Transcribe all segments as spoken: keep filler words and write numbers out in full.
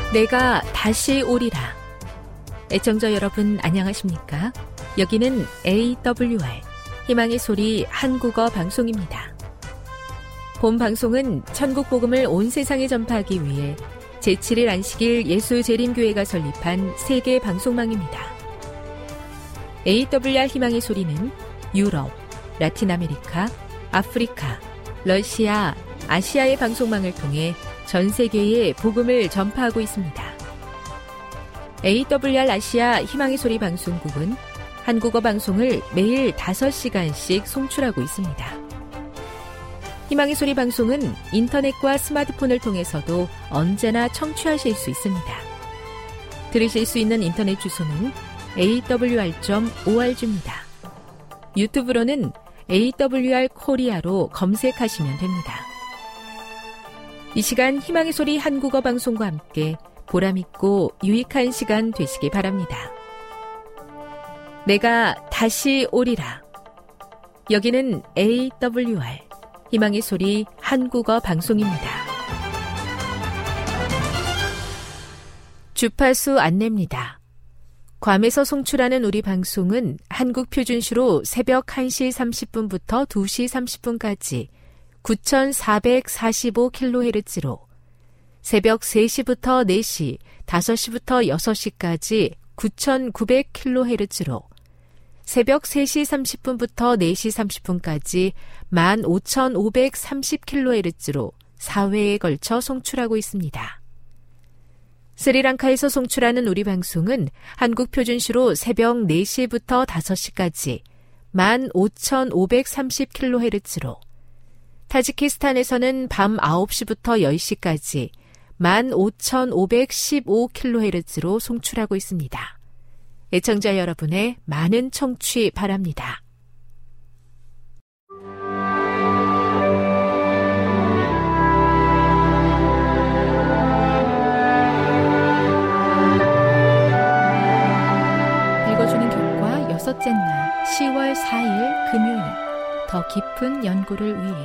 내가 다시 오리라. 애청자 여러분 안녕하십니까? 여기는 에이더블유알 희망의 소리 한국어 방송입니다. 본 방송은 천국 복음을 온 세상에 전파하기 위해 제칠 일 안식일 예수재림교회가 설립한 세계 방송망입니다. 에이더블유알 희망의 소리는 유럽, 라틴 아메리카, 아프리카, 러시아, 아시아의 방송망을 통해 전 세계에 복음을 전파하고 있습니다. 에이더블유알 아시아 희망의 소리 방송국은 한국어 방송을 매일 다섯 시간씩 송출하고 있습니다. 희망의 소리 방송은 인터넷과 스마트폰을 통해서도 언제나 청취하실 수 있습니다. 들으실 수 있는 인터넷 주소는 에이더블유알 닷 오알지입니다. 유튜브로는 에이더블유알 코리아로 검색하시면 됩니다. 이 시간 희망의 소리 한국어 방송과 함께 보람있고 유익한 시간 되시기 바랍니다. 내가 다시 오리라. 여기는 에이더블유알 희망의 소리 한국어 방송입니다. 주파수 안내입니다. 괌에서 송출하는 우리 방송은 한국 표준시로 새벽 한 시 삼십 분부터 두 시 삼십 분까지 구천사백사십오 킬로헤르츠로, 새벽 세 시부터 네 시, 다섯 시부터 여섯 시까지 구천구백 킬로헤르츠로, 새벽 세 시 삼십 분부터 네 시 삼십 분까지 만 오천오백삼십 킬로헤르츠로 사 회에 걸쳐 송출하고 있습니다. 스리랑카에서 송출하는 우리 방송은 한국 표준시로 새벽 네 시부터 다섯 시까지 만 오천오백삼십 킬로헤르츠로, 타지키스탄에서는 밤 아홉 시부터 열 시까지 만 오천오백십오 킬로헤르츠로 송출하고 있습니다. 애청자 여러분의 많은 청취 바랍니다. 읽어주는 교과 여섯째 날 시월 사 일 금요일, 더 깊은 연구를 위해.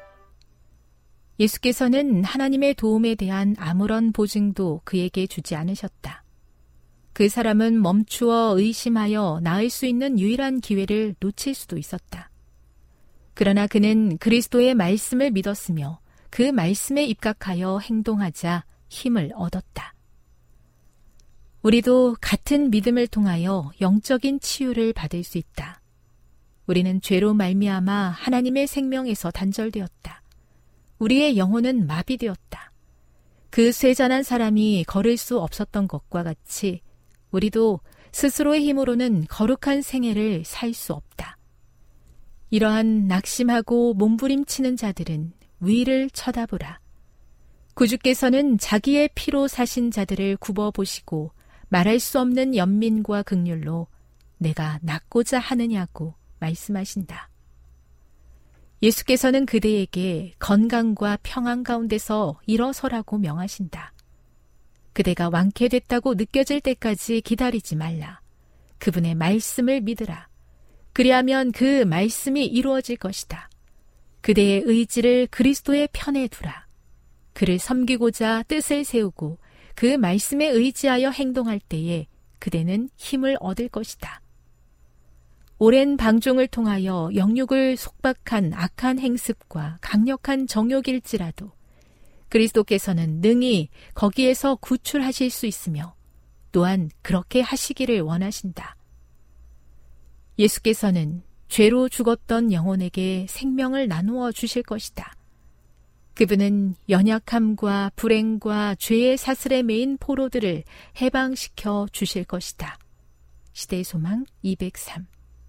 예수께서는 하나님의 도움에 대한 아무런 보증도 그에게 주지 않으셨다. 그 사람은 멈추어 의심하여 나을 수 있는 유일한 기회를 놓칠 수도 있었다. 그러나 그는 그리스도의 말씀을 믿었으며 그 말씀에 입각하여 행동하자 힘을 얻었다. 우리도 같은 믿음을 통하여 영적인 치유를 받을 수 있다. 우리는 죄로 말미암아 하나님의 생명에서 단절되었다. 우리의 영혼은 마비되었다. 그 쇠잔한 사람이 걸을 수 없었던 것과 같이 우리도 스스로의 힘으로는 거룩한 생애를 살 수 없다. 이러한 낙심하고 몸부림치는 자들은 위를 쳐다보라. 구주께서는 자기의 피로 사신 자들을 굽어보시고 말할 수 없는 연민과 긍휼로 내가 낫고자 하느냐고 말씀하신다. 예수께서는 그대에게 건강과 평안 가운데서 일어서라고 명하신다. 그대가 완쾌됐다고 느껴질 때까지 기다리지 말라. 그분의 말씀을 믿으라. 그리하면 그 말씀이 이루어질 것이다. 그대의 의지를 그리스도의 편에 두라. 그를 섬기고자 뜻을 세우고 그 말씀에 의지하여 행동할 때에 그대는 힘을 얻을 것이다. 오랜 방종을 통하여 영육을 속박한 악한 행습과 강력한 정욕일지라도 그리스도께서는 능히 거기에서 구출하실 수 있으며 또한 그렇게 하시기를 원하신다. 예수께서는 죄로 죽었던 영혼에게 생명을 나누어 주실 것이다. 그분은 연약함과 불행과 죄의 사슬에 매인 포로들을 해방시켜 주실 것이다. 시대의 소망 이백삼.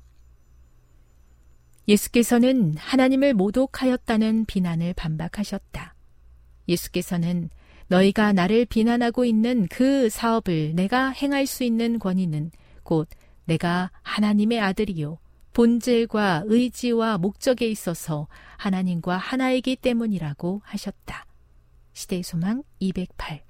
예수께서는 하나님을 모독하였다는 비난을 반박하셨다. 예수께서는 너희가 나를 비난하고 있는 그 사업을 내가 행할 수 있는 권위는 곧 내가 하나님의 아들이요 본질과 의지와 목적에 있어서 하나님과 하나이기 때문이라고 하셨다. 시대의 소망 이백팔.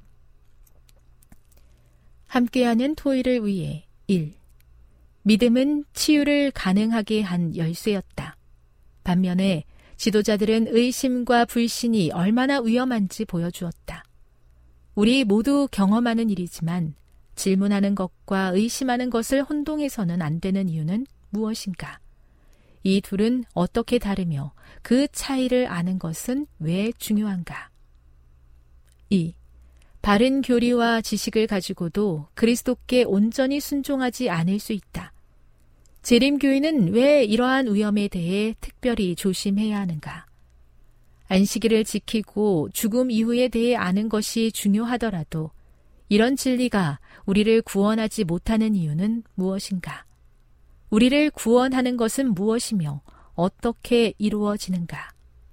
함께하는 토의를 위해 일. 믿음은 치유를 가능하게 한 열쇠였다. 반면에 지도자들은 의심과 불신이 얼마나 위험한지 보여주었다. 우리 모두 경험하는 일이지만 질문하는 것과 의심하는 것을 혼동해서는 안 되는 이유는 무엇인가? 이 둘은 어떻게 다르며 그 차이를 아는 것은 왜 중요한가? 이. 바른 교리와 지식을 가지고도 그리스도께 온전히 순종하지 않을 수 있다. 재림교인은 왜 이러한 위험에 대해 특별히 조심해야 하는가? 안식일을 지키고 죽음 이후에 대해 아는 것이 중요하더라도 이런 진리가 우리를 구원하지 못하는 이유는 무엇인가? 우리를 구원하는 것은 무엇이며 어떻게 이루어지는가?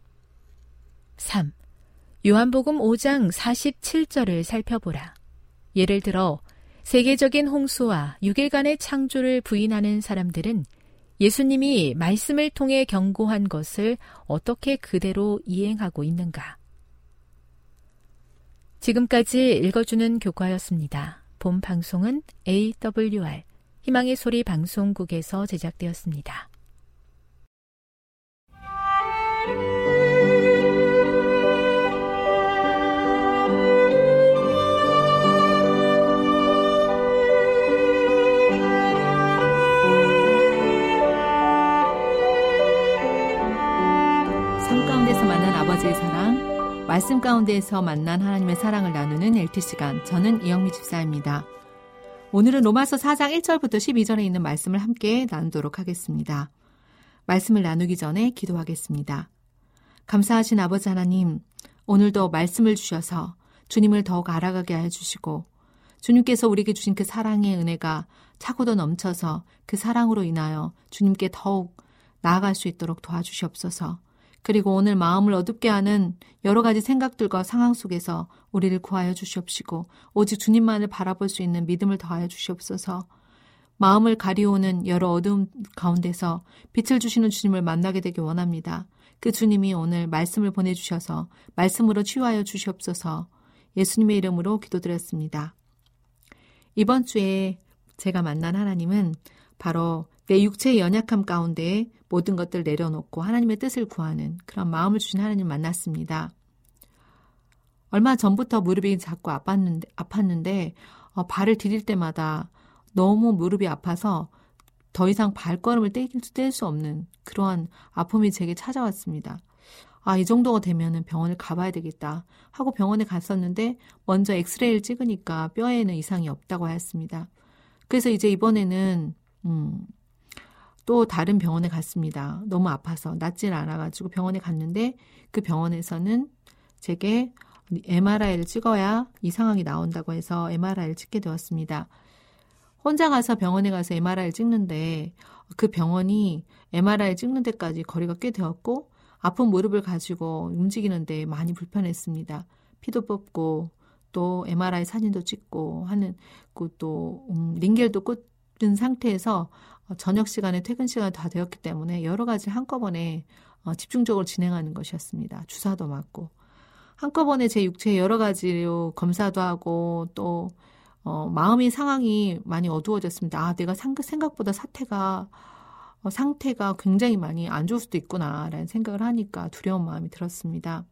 삼. 요한복음 오 장 사십칠 절을 살펴보라. 예를 들어 세계적인 홍수와 육 일간의 창조를 부인하는 사람들은 예수님이 말씀을 통해 경고한 것을 어떻게 그대로 이행하고 있는가? 지금까지 읽어주는 교과였습니다. 본 방송은 에이더블유알 희망의 소리 방송국에서 제작되었습니다. 삶 가운데서 만난 아버지의 사랑, 말씀 가운데에서 만난 하나님의 사랑을 나누는 엘티 시간, 저는 이영미 집사입니다. 오늘은 로마서 사 장 일 절부터 십이 절에 있는 말씀을 함께 나누도록 하겠습니다. 말씀을 나누기 전에 기도하겠습니다. 감사하신 아버지 하나님, 오늘도 말씀을 주셔서 주님을 더욱 알아가게 하여 주시고 주님께서 우리에게 주신 그 사랑의 은혜가 차고도 넘쳐서 그 사랑으로 인하여 주님께 더욱 나아갈 수 있도록 도와주시옵소서. 그리고 오늘 마음을 어둡게 하는 여러 가지 생각들과 상황 속에서 우리를 구하여 주시옵시고 오직 주님만을 바라볼 수 있는 믿음을 더하여 주시옵소서. 마음을 가리우는 여러 어두움 가운데서 빛을 주시는 주님을 만나게 되길 원합니다. 그 주님이 오늘 말씀을 보내주셔서 말씀으로 치유하여 주시옵소서. 예수님의 이름으로 기도드렸습니다. 이번 주에 제가 만난 하나님은 바로 내 육체의 연약함 가운데 모든 것들 내려놓고 하나님의 뜻을 구하는 그런 마음을 주신 하나님 만났습니다. 얼마 전부터 무릎이 자꾸 아팠는데, 아팠는데 어, 발을 디딜 때마다 너무 무릎이 아파서 더 이상 발걸음을 뗄 수 없는 그러한 아픔이 제게 찾아왔습니다. 아, 이 정도가 되면 병원을 가봐야 되겠다 하고 병원에 갔었는데 먼저 엑스레이를 찍으니까 뼈에는 이상이 없다고 하였습니다. 그래서 이제 이번에는 음, 또 다른 병원에 갔습니다. 너무 아파서 낫질 않아가지고 병원에 갔는데 그 병원에서는 제게 엠알아이를 찍어야 이 상황이 나온다고 해서 엠알아이를 찍게 되었습니다. 혼자 가서 병원에 가서 엠알아이를 찍는데 그 병원이 엠알아이 찍는 데까지 거리가 꽤 되었고 아픈 무릎을 가지고 움직이는데 많이 불편했습니다. 피도 뽑고 또 엠알아이 사진도 찍고 하는 또 음, 링겔도 꽂은 상태에서 저녁 시간에 퇴근 시간이 다 되었기 때문에 여러 가지 한꺼번에 집중적으로 진행하는 것이었습니다. 주사도 맞고 한꺼번에 제 육체에 여러 가지로 검사도 하고 또 어, 마음의 상황이 많이 어두워졌습니다. 아, 내가 생각보다 사태가 어, 상태가 굉장히 많이 안 좋을 수도 있구나라는 생각을 하니까 두려운 마음이 들었습니다.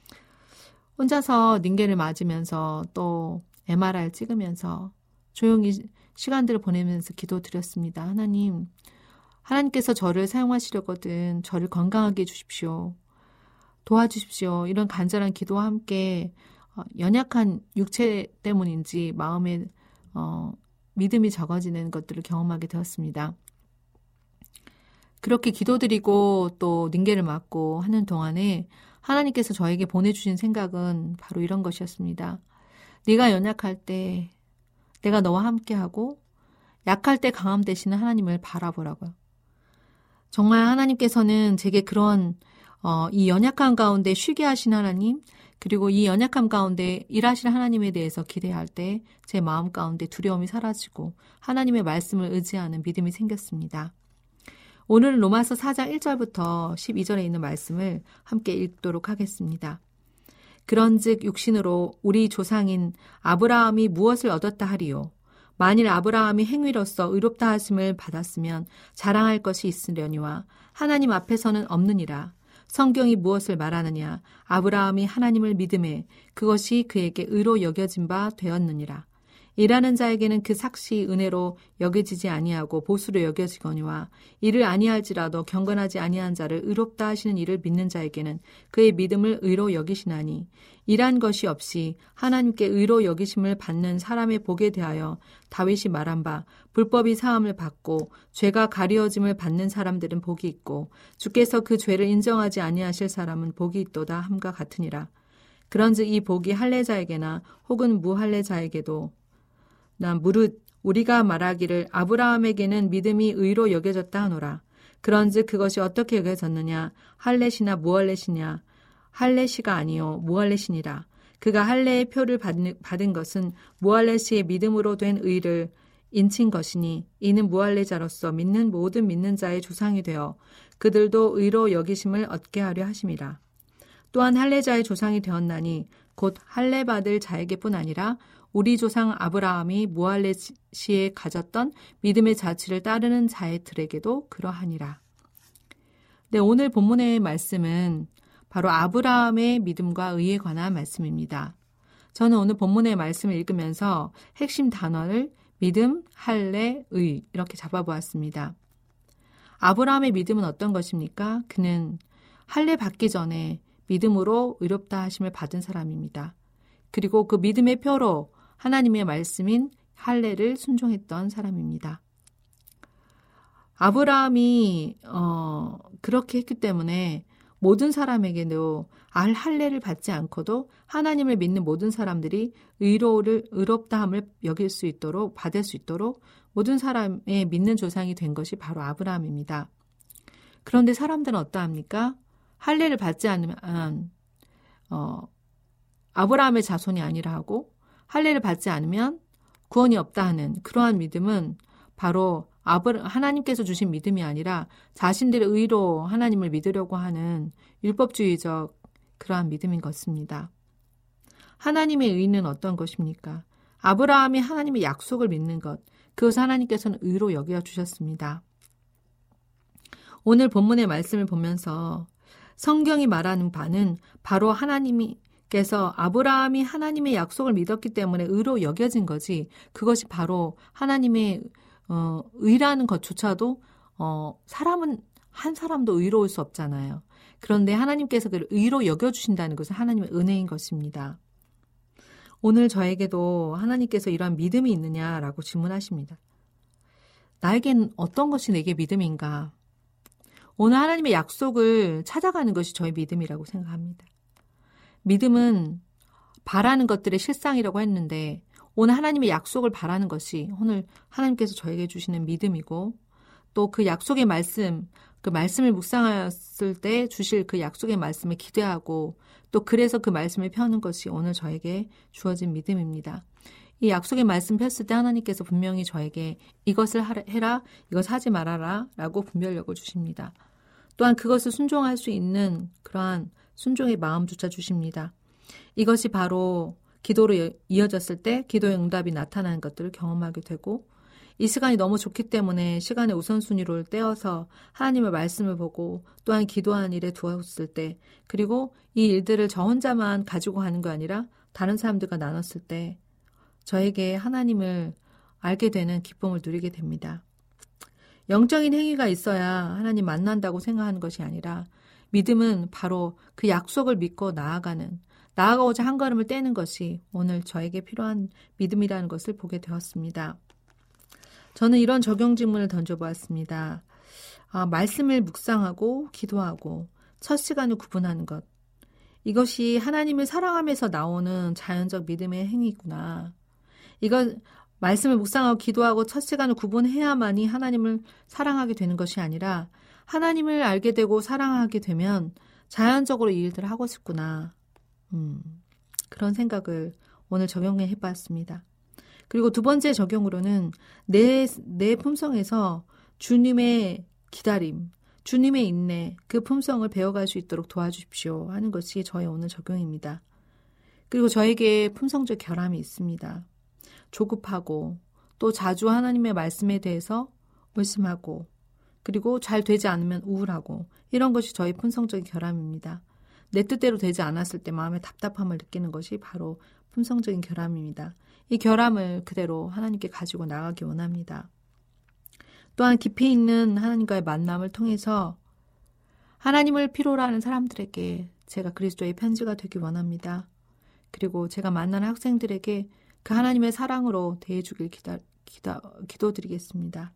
혼자서 링겔을 맞으면서 또 엠알아이를 찍으면서 조용히 시간들을 보내면서 기도드렸습니다. 하나님, 하나님께서 저를 사용하시려거든 저를 건강하게 해주십시오. 도와주십시오. 이런 간절한 기도와 함께 연약한 육체 때문인지 마음에 어, 믿음이 적어지는 것들을 경험하게 되었습니다. 그렇게 기도드리고 또 링겔을 맞고 하는 동안에 하나님께서 저에게 보내주신 생각은 바로 이런 것이었습니다. 네가 연약할 때 내가 너와 함께하고 약할 때 강함 되시는 하나님을 바라보라고요. 정말 하나님께서는 제게 그런 어, 이 연약함 가운데 쉬게 하신 하나님 그리고 이 연약함 가운데 일하실 하나님에 대해서 기대할 때 제 마음 가운데 두려움이 사라지고 하나님의 말씀을 의지하는 믿음이 생겼습니다. 오늘은 로마서 사 장 일 절부터 십이 절에 있는 말씀을 함께 읽도록 하겠습니다. 그런즉 육신으로 우리 조상인 아브라함이 무엇을 얻었다 하리요? 만일 아브라함이 행위로서 의롭다 하심을 받았으면 자랑할 것이 있으려니와 하나님 앞에서는 없느니라. 성경이 무엇을 말하느냐? 아브라함이 하나님을 믿음에 그것이 그에게 의로 여겨진 바 되었느니라. 일하는 자에게는 그 삭시 은혜로 여겨지지 아니하고 보수로 여겨지거니와 이를 아니할지라도 경건하지 아니한 자를 의롭다 하시는 이를 믿는 자에게는 그의 믿음을 의로 여기시나니 일한 것이 없이 하나님께 의로 여기심을 받는 사람의 복에 대하여 다윗이 말한 바 불법이 사함을 받고 죄가 가리워짐을 받는 사람들은 복이 있고 주께서 그 죄를 인정하지 아니하실 사람은 복이 있도다 함과 같으니라. 그런즉 이 복이 할례자에게나 혹은 무할례자에게도 나 무릇 우리가 말하기를 아브라함에게는 믿음이 의로 여겨졌다 하노라. 그런즉 그것이 어떻게 여겨졌느냐? 할례시나 무할례시냐? 할례시가 아니요 무할례시니라. 그가 할례의 표를 받는, 받은 것은 무할례시의 믿음으로 된 의를 인친 것이니 이는 무할례자로서 믿는 모든 믿는 자의 조상이 되어 그들도 의로 여기심을 얻게 하려 하심이라. 또한 할례자의 조상이 되었나니 곧 할례 받을 자에게뿐 아니라 우리 조상 아브라함이 무할례시에 가졌던 믿음의 자취를 따르는 자들에게도 그러하니라. 네, 오늘 본문의 말씀은 바로 아브라함의 믿음과 의에 관한 말씀입니다. 저는 오늘 본문의 말씀을 읽으면서 핵심 단어를 믿음, 할례, 의 이렇게 잡아보았습니다. 아브라함의 믿음은 어떤 것입니까? 그는 할례 받기 전에 믿음으로 의롭다 하심을 받은 사람입니다. 그리고 그 믿음의 표로 하나님의 말씀인 할례를 순종했던 사람입니다. 아브라함이 어, 그렇게 했기 때문에 모든 사람에게도 알 할례를 받지 않고도 하나님을 믿는 모든 사람들이 의로를 의롭다함을 여길 수 있도록 받을 수 있도록 모든 사람의 믿는 조상이 된 것이 바로 아브라함입니다. 그런데 사람들은 어떠합니까? 할례를 받지 않으면 어, 아브라함의 자손이 아니라 하고 할례를 받지 않으면 구원이 없다 하는 그러한 믿음은 바로 아브라, 하나님께서 주신 믿음이 아니라 자신들의 의로 하나님을 믿으려고 하는 율법주의적 그러한 믿음인 것입니다. 하나님의 의는 어떤 것입니까? 아브라함이 하나님의 약속을 믿는 것, 그것을 하나님께서는 의로 여겨주셨습니다. 오늘 본문의 말씀을 보면서 성경이 말하는 바는 바로 하나님이 그래서 아브라함이 하나님의 약속을 믿었기 때문에 의로 여겨진 거지 그것이 바로 하나님의 어, 의라는 것조차도 어, 사람은 한 사람도 의로울 수 없잖아요. 그런데 하나님께서 그를 의로 여겨주신다는 것은 하나님의 은혜인 것입니다. 오늘 저에게도 하나님께서 이러한 믿음이 있느냐라고 질문하십니다. 나에겐 어떤 것이 내게 믿음인가? 오늘 하나님의 약속을 찾아가는 것이 저의 믿음이라고 생각합니다. 믿음은 바라는 것들의 실상이라고 했는데 오늘 하나님의 약속을 바라는 것이 오늘 하나님께서 저에게 주시는 믿음이고 또 그 약속의 말씀, 그 말씀을 묵상하였을 때 주실 그 약속의 말씀을 기대하고 또 그래서 그 말씀을 펴는 것이 오늘 저에게 주어진 믿음입니다. 이 약속의 말씀 폈을 때 하나님께서 분명히 저에게 이것을 해라, 이것 하지 말아라 라고 분별력을 주십니다. 또한 그것을 순종할 수 있는 그러한 순종의 마음조차 주십니다. 이것이 바로 기도로 이어졌을 때 기도의 응답이 나타나는 것들을 경험하게 되고 이 시간이 너무 좋기 때문에 시간의 우선순위를 떼어서 하나님의 말씀을 보고 또한 기도하는 일에 두었을 때 그리고 이 일들을 저 혼자만 가지고 가는 거 아니라 다른 사람들과 나눴을 때 저에게 하나님을 알게 되는 기쁨을 누리게 됩니다. 영적인 행위가 있어야 하나님 만난다고 생각하는 것이 아니라 믿음은 바로 그 약속을 믿고 나아가는 나아가고자 한 걸음을 떼는 것이 오늘 저에게 필요한 믿음이라는 것을 보게 되었습니다. 저는 이런 적용 질문을 던져보았습니다. 아, 말씀을 묵상하고 기도하고 첫 시간을 구분하는 것. 이것이 하나님을 사랑하면서 나오는 자연적 믿음의 행위구나. 이거 말씀을 묵상하고 기도하고 첫 시간을 구분해야만이 하나님을 사랑하게 되는 것이 아니라 하나님을 알게 되고 사랑하게 되면 자연적으로 이 일들을 하고 싶구나. 음, 그런 생각을 오늘 적용해 봤습니다. 그리고 두 번째 적용으로는 내, 내 품성에서 주님의 기다림, 주님의 인내, 그 품성을 배워갈 수 있도록 도와주십시오 하는 것이 저의 오늘 적용입니다. 그리고 저에게 품성적 결함이 있습니다. 조급하고 또 자주 하나님의 말씀에 대해서 의심하고 그리고 잘 되지 않으면 우울하고 이런 것이 저희 품성적인 결함입니다. 내 뜻대로 되지 않았을 때 마음의 답답함을 느끼는 것이 바로 품성적인 결함입니다. 이 결함을 그대로 하나님께 가지고 나가기 원합니다. 또한 깊이 있는 하나님과의 만남을 통해서 하나님을 필요로 하는 사람들에게 제가 그리스도의 편지가 되기 원합니다. 그리고 제가 만나는 학생들에게 그 하나님의 사랑으로 대해주길 기다, 기다, 기도드리겠습니다.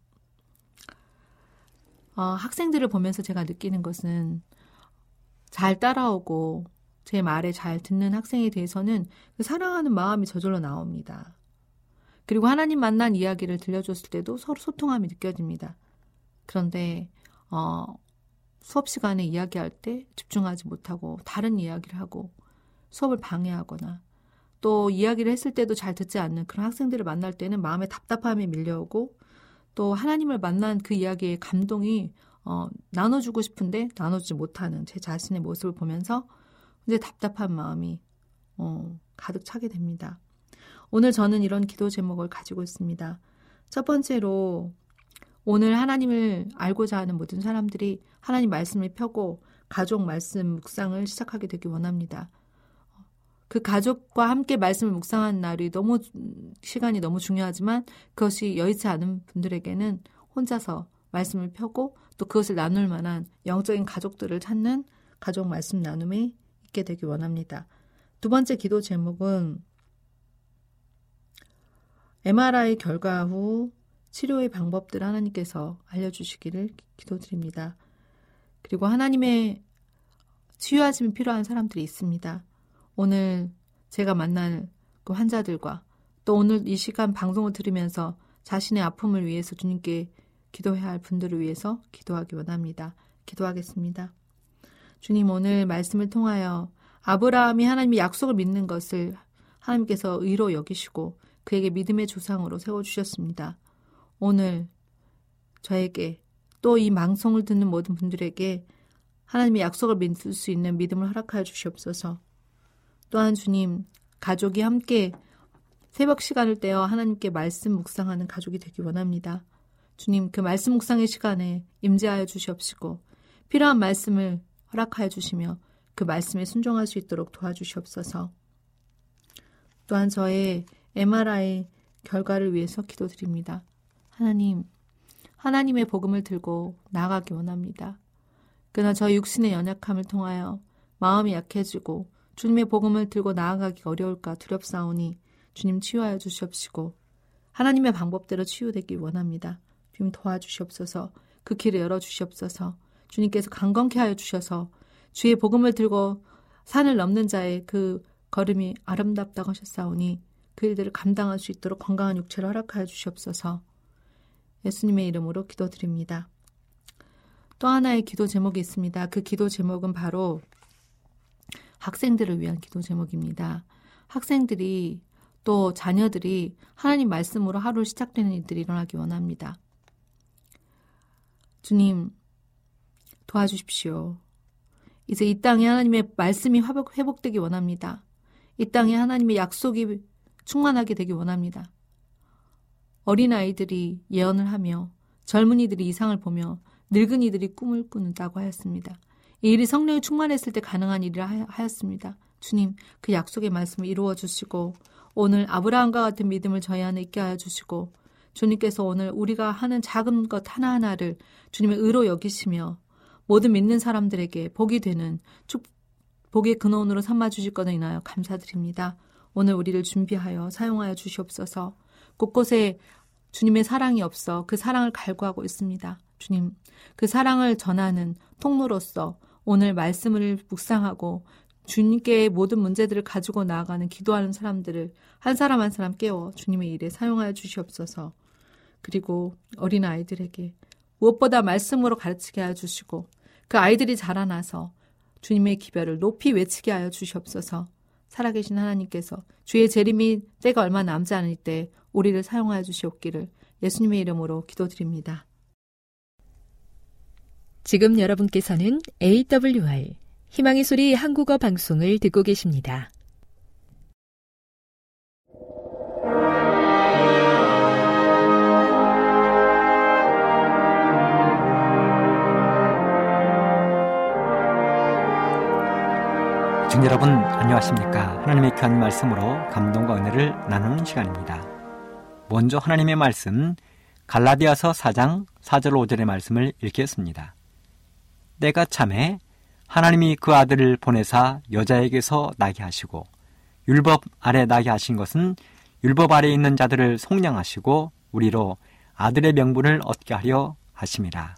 어, 학생들을 보면서 제가 느끼는 것은 잘 따라오고 제 말에 잘 듣는 학생에 대해서는 그 사랑하는 마음이 저절로 나옵니다. 그리고 하나님 만난 이야기를 들려줬을 때도 서로 소통함이 느껴집니다. 그런데 어, 수업 시간에 이야기할 때 집중하지 못하고 다른 이야기를 하고 수업을 방해하거나 또 이야기를 했을 때도 잘 듣지 않는 그런 학생들을 만날 때는 마음에 답답함이 밀려오고 또 하나님을 만난 그 이야기의 감동이 어, 나눠주고 싶은데 나눠주지 못하는 제 자신의 모습을 보면서 이제 답답한 마음이 어, 가득 차게 됩니다. 오늘 저는 이런 기도 제목을 가지고 있습니다. 첫 번째로 오늘 하나님을 알고자 하는 모든 사람들이 하나님 말씀을 펴고 가족 말씀 묵상을 시작하게 되기 원합니다. 그 가족과 함께 말씀을 묵상하는 날이 너무 시간이 너무 중요하지만 그것이 여의치 않은 분들에게는 혼자서 말씀을 펴고 또 그것을 나눌 만한 영적인 가족들을 찾는 가족 말씀 나눔에 있게 되기 원합니다. 두 번째 기도 제목은 엠알아이 결과 후 치료의 방법들을 하나님께서 알려주시기를 기도드립니다. 그리고 하나님의 치유하심이 필요한 사람들이 있습니다. 오늘 제가 만날 그 환자들과 또 오늘 이 시간 방송을 들으면서 자신의 아픔을 위해서 주님께 기도해야 할 분들을 위해서 기도하기 원합니다. 기도하겠습니다. 주님, 오늘 말씀을 통하여 아브라함이 하나님의 약속을 믿는 것을 하나님께서 의로 여기시고 그에게 믿음의 조상으로 세워주셨습니다. 오늘 저에게 또 이 방송을 듣는 모든 분들에게 하나님의 약속을 믿을 수 있는 믿음을 허락하여 주시옵소서. 또한 주님, 가족이 함께 새벽 시간을 떼어 하나님께 말씀 묵상하는 가족이 되기 원합니다. 주님, 그 말씀 묵상의 시간에 임재하여 주시옵시고 필요한 말씀을 허락하여 주시며 그 말씀에 순종할 수 있도록 도와주시옵소서. 또한 저의 엠알아이 결과를 위해서 기도드립니다. 하나님, 하나님의 복음을 들고 나아가기 원합니다. 그러나 저희 육신의 연약함을 통하여 마음이 약해지고 주님의 복음을 들고 나아가기 어려울까 두렵사오니 주님 치유하여 주시옵시고 하나님의 방법대로 치유되기 원합니다. 주님 도와주시옵소서. 그 길을 열어주시옵소서. 주님께서 강건케 하여 주셔서 주의 복음을 들고 산을 넘는 자의 그 걸음이 아름답다고 하셨사오니 그 일들을 감당할 수 있도록 건강한 육체를 허락하여 주시옵소서. 예수님의 이름으로 기도드립니다. 또 하나의 기도 제목이 있습니다. 그 기도 제목은 바로 학생들을 위한 기도 제목입니다. 학생들이 또 자녀들이 하나님 말씀으로 하루 시작되는 일들이 일어나기 원합니다. 주님, 도와주십시오. 이제 이 땅에 하나님의 말씀이 회복, 회복되기 원합니다. 이 땅에 하나님의 약속이 충만하게 되기 원합니다. 어린아이들이 예언을 하며 젊은이들이 이상을 보며 늙은이들이 꿈을 꾸는다고 하였습니다. 이 일이 성령이 충만했을 때 가능한 일이라 하였습니다. 주님, 그 약속의 말씀을 이루어 주시고 오늘 아브라함과 같은 믿음을 저희 안에 있게 하여 주시고 주님께서 오늘 우리가 하는 작은 것 하나하나를 주님의 의로 여기시며 모든 믿는 사람들에게 복이 되는 축, 복의 근원으로 삼아주실 것을 인하여 감사드립니다. 오늘 우리를 준비하여 사용하여 주시옵소서. 곳곳에 주님의 사랑이 없어 그 사랑을 갈구하고 있습니다. 주님, 그 사랑을 전하는 통로로서 오늘 말씀을 묵상하고 주님께 모든 문제들을 가지고 나아가는 기도하는 사람들을 한 사람 한 사람 깨워 주님의 일에 사용하여 주시옵소서. 그리고 어린아이들에게 무엇보다 말씀으로 가르치게 하여 주시고 그 아이들이 자라나서 주님의 기별을 높이 외치게 하여 주시옵소서. 살아계신 하나님께서 주의 재림이 때가 얼마 남지 않을 때 우리를 사용하여 주시옵기를 예수님의 이름으로 기도드립니다. 지금 여러분께서는 에이더블유알 희망의 소리 한국어 방송을 듣고 계십니다. 애청자 여러분 안녕하십니까? 하나님의 귀한 말씀으로 감동과 은혜를 나누는 시간입니다. 먼저 하나님의 말씀 갈라디아서 사 장 사 절 오 절의 말씀을 읽겠습니다. 때가 참에 하나님이 그 아들을 보내사 여자에게서 나게 하시고 율법 아래 나게 하신 것은 율법 아래 있는 자들을 속량하시고 우리로 아들의 명분을 얻게 하려 하심이라.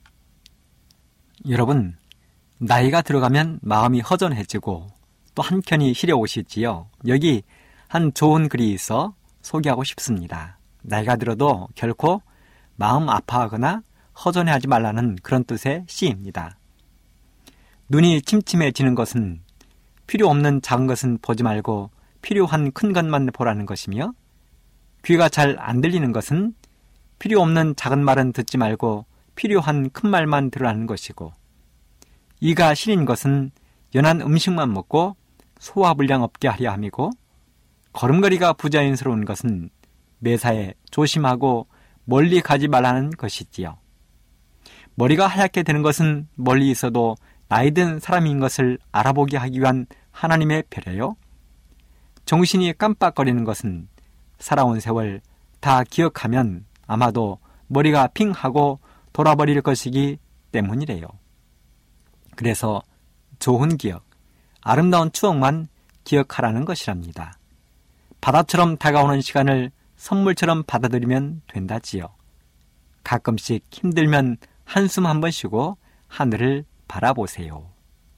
여러분, 나이가 들어가면 마음이 허전해지고 또 한켠이 시려오시지요. 여기 한 좋은 글이 있어 소개하고 싶습니다. 나이가 들어도 결코 마음 아파하거나 허전해하지 말라는 그런 뜻의 시입니다. 눈이 침침해지는 것은 필요 없는 작은 것은 보지 말고 필요한 큰 것만 보라는 것이며, 귀가 잘 안 들리는 것은 필요 없는 작은 말은 듣지 말고 필요한 큰 말만 들으라는 것이고, 이가 시린 것은 연한 음식만 먹고 소화불량 없게 하려 함이고, 걸음걸이가 부자연스러운 것은 매사에 조심하고 멀리 가지 말라는 것이지요. 머리가 하얗게 되는 것은 멀리 있어도 나이든 사람인 것을 알아보게 하기 위한 하나님의 배려요. 정신이 깜빡거리는 것은 살아온 세월 다 기억하면 아마도 머리가 핑하고 돌아버릴 것이기 때문이래요. 그래서 좋은 기억, 아름다운 추억만 기억하라는 것이랍니다. 바다처럼 다가오는 시간을 선물처럼 받아들이면 된다지요. 가끔씩 힘들면 한숨 한번 쉬고 하늘을 바라보세요.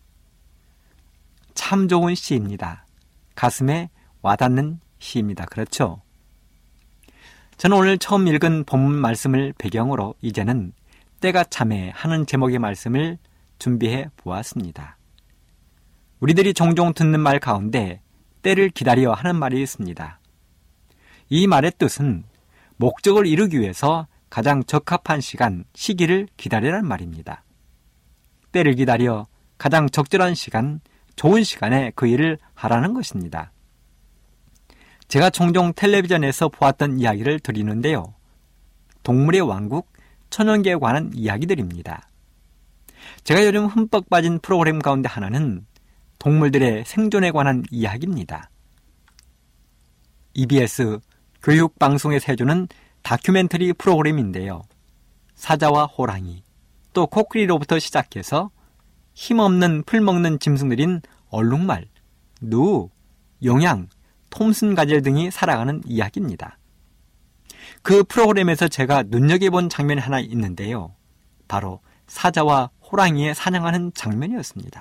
참 좋은 시입니다. 가슴에 와닿는 시입니다. 그렇죠? 저는 오늘 처음 읽은 본문 말씀을 배경으로 이제는 때가 참에 하는 제목의 말씀을 준비해 보았습니다. 우리들이 종종 듣는 말 가운데 때를 기다려 하는 말이 있습니다. 이 말의 뜻은 목적을 이루기 위해서 가장 적합한 시간, 시기를 기다리라는 말입니다. 때를 기다려 가장 적절한 시간, 좋은 시간에 그 일을 하라는 것입니다. 제가 종종 텔레비전에서 보았던 이야기를 드리는데요. 동물의 왕국, 천연계에 관한 이야기들입니다. 제가 요즘 흠뻑 빠진 프로그램 가운데 하나는 동물들의 생존에 관한 이야기입니다. 이비에스 교육방송에서 해주는 다큐멘터리 프로그램인데요. 사자와 호랑이, 또 코끼리로부터 시작해서 힘없는 풀 먹는 짐승들인 얼룩말, 누, 용양, 톰슨가젤 등이 살아가는 이야기입니다. 그 프로그램에서 제가 눈여겨본 장면이 하나 있는데요. 바로 사자와 호랑이의 사냥하는 장면이었습니다.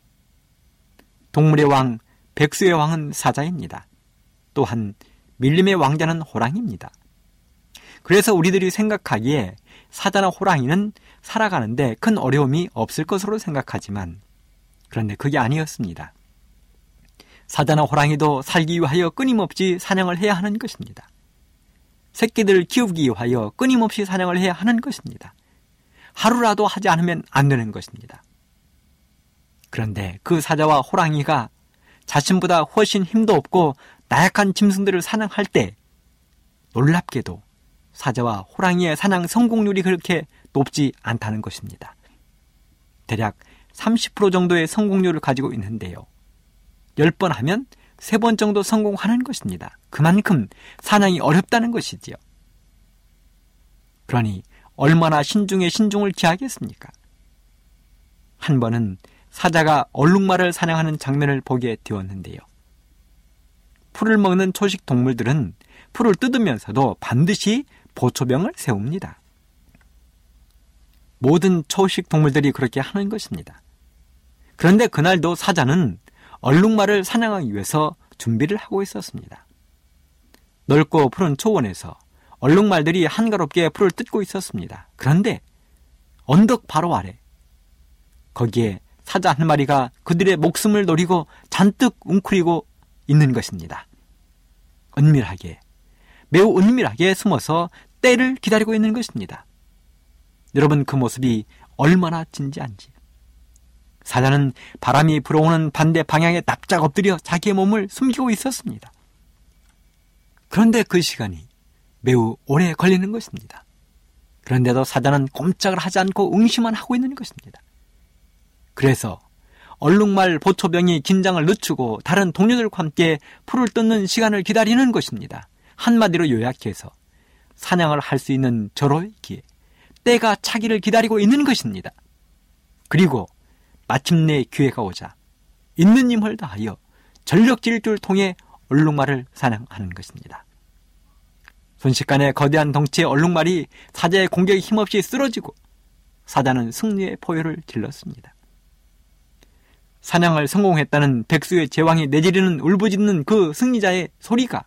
동물의 왕, 백수의 왕은 사자입니다. 또한 밀림의 왕자는 호랑이입니다. 그래서 우리들이 생각하기에 사자나 호랑이는 살아가는데 큰 어려움이 없을 것으로 생각하지만, 그런데 그게 아니었습니다. 사자나 호랑이도 살기 위하여 끊임없이 사냥을 해야 하는 것입니다. 새끼들을 키우기 위하여 끊임없이 사냥을 해야 하는 것입니다. 하루라도 하지 않으면 안 되는 것입니다. 그런데 그 사자와 호랑이가 자신보다 훨씬 힘도 없고 나약한 짐승들을 사냥할 때 놀랍게도 사자와 호랑이의 사냥 성공률이 그렇게 높지 않다는 것입니다. 대략 삼십 퍼센트 정도의 성공률을 가지고 있는데요. 열 번 하면 세 번 정도 성공하는 것입니다. 그만큼 사냥이 어렵다는 것이지요. 그러니 얼마나 신중에 신중을 기하겠습니까? 한 번은 사자가 얼룩말을 사냥하는 장면을 보게 되었는데요. 풀을 먹는 초식 동물들은 풀을 뜯으면서도 반드시 보초병을 세웁니다. 모든 초식 동물들이 그렇게 하는 것입니다. 그런데 그날도 사자는 얼룩말을 사냥하기 위해서 준비를 하고 있었습니다. 넓고 푸른 초원에서 얼룩말들이 한가롭게 풀을 뜯고 있었습니다. 그런데 언덕 바로 아래, 거기에 사자 한 마리가 그들의 목숨을 노리고 잔뜩 웅크리고 있는 것입니다. 은밀하게, 매우 은밀하게 숨어서 때를 기다리고 있는 것입니다. 여러분, 그 모습이 얼마나 진지한지. 사자는 바람이 불어오는 반대 방향에 납작 엎드려 자기의 몸을 숨기고 있었습니다. 그런데 그 시간이 매우 오래 걸리는 것입니다. 그런데도 사자는 꼼짝을 하지 않고 응시만 하고 있는 것입니다. 그래서 얼룩말 보초병이 긴장을 늦추고 다른 동료들과 함께 풀을 뜯는 시간을 기다리는 것입니다. 한마디로 요약해서 사냥을 할 수 있는 절호의 기회, 때가 차기를 기다리고 있는 것입니다. 그리고 마침내 기회가 오자 있는 힘을 다하여 전력 질주를 통해 얼룩말을 사냥하는 것입니다. 순식간에 거대한 덩치의 얼룩말이 사자의 공격에 힘없이 쓰러지고 사자는 승리의 포효를 질렀습니다. 사냥을 성공했다는 백수의 제왕이 내지르는 울부짖는 그 승리자의 소리가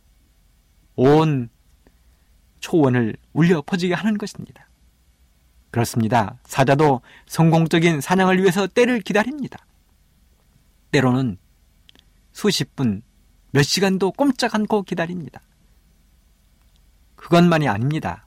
온 초원을 울려 퍼지게 하는 것입니다. 그렇습니다. 사자도 성공적인 사냥을 위해서 때를 기다립니다. 때로는 수십 분, 몇 시간도 꼼짝 않고 기다립니다. 그것만이 아닙니다.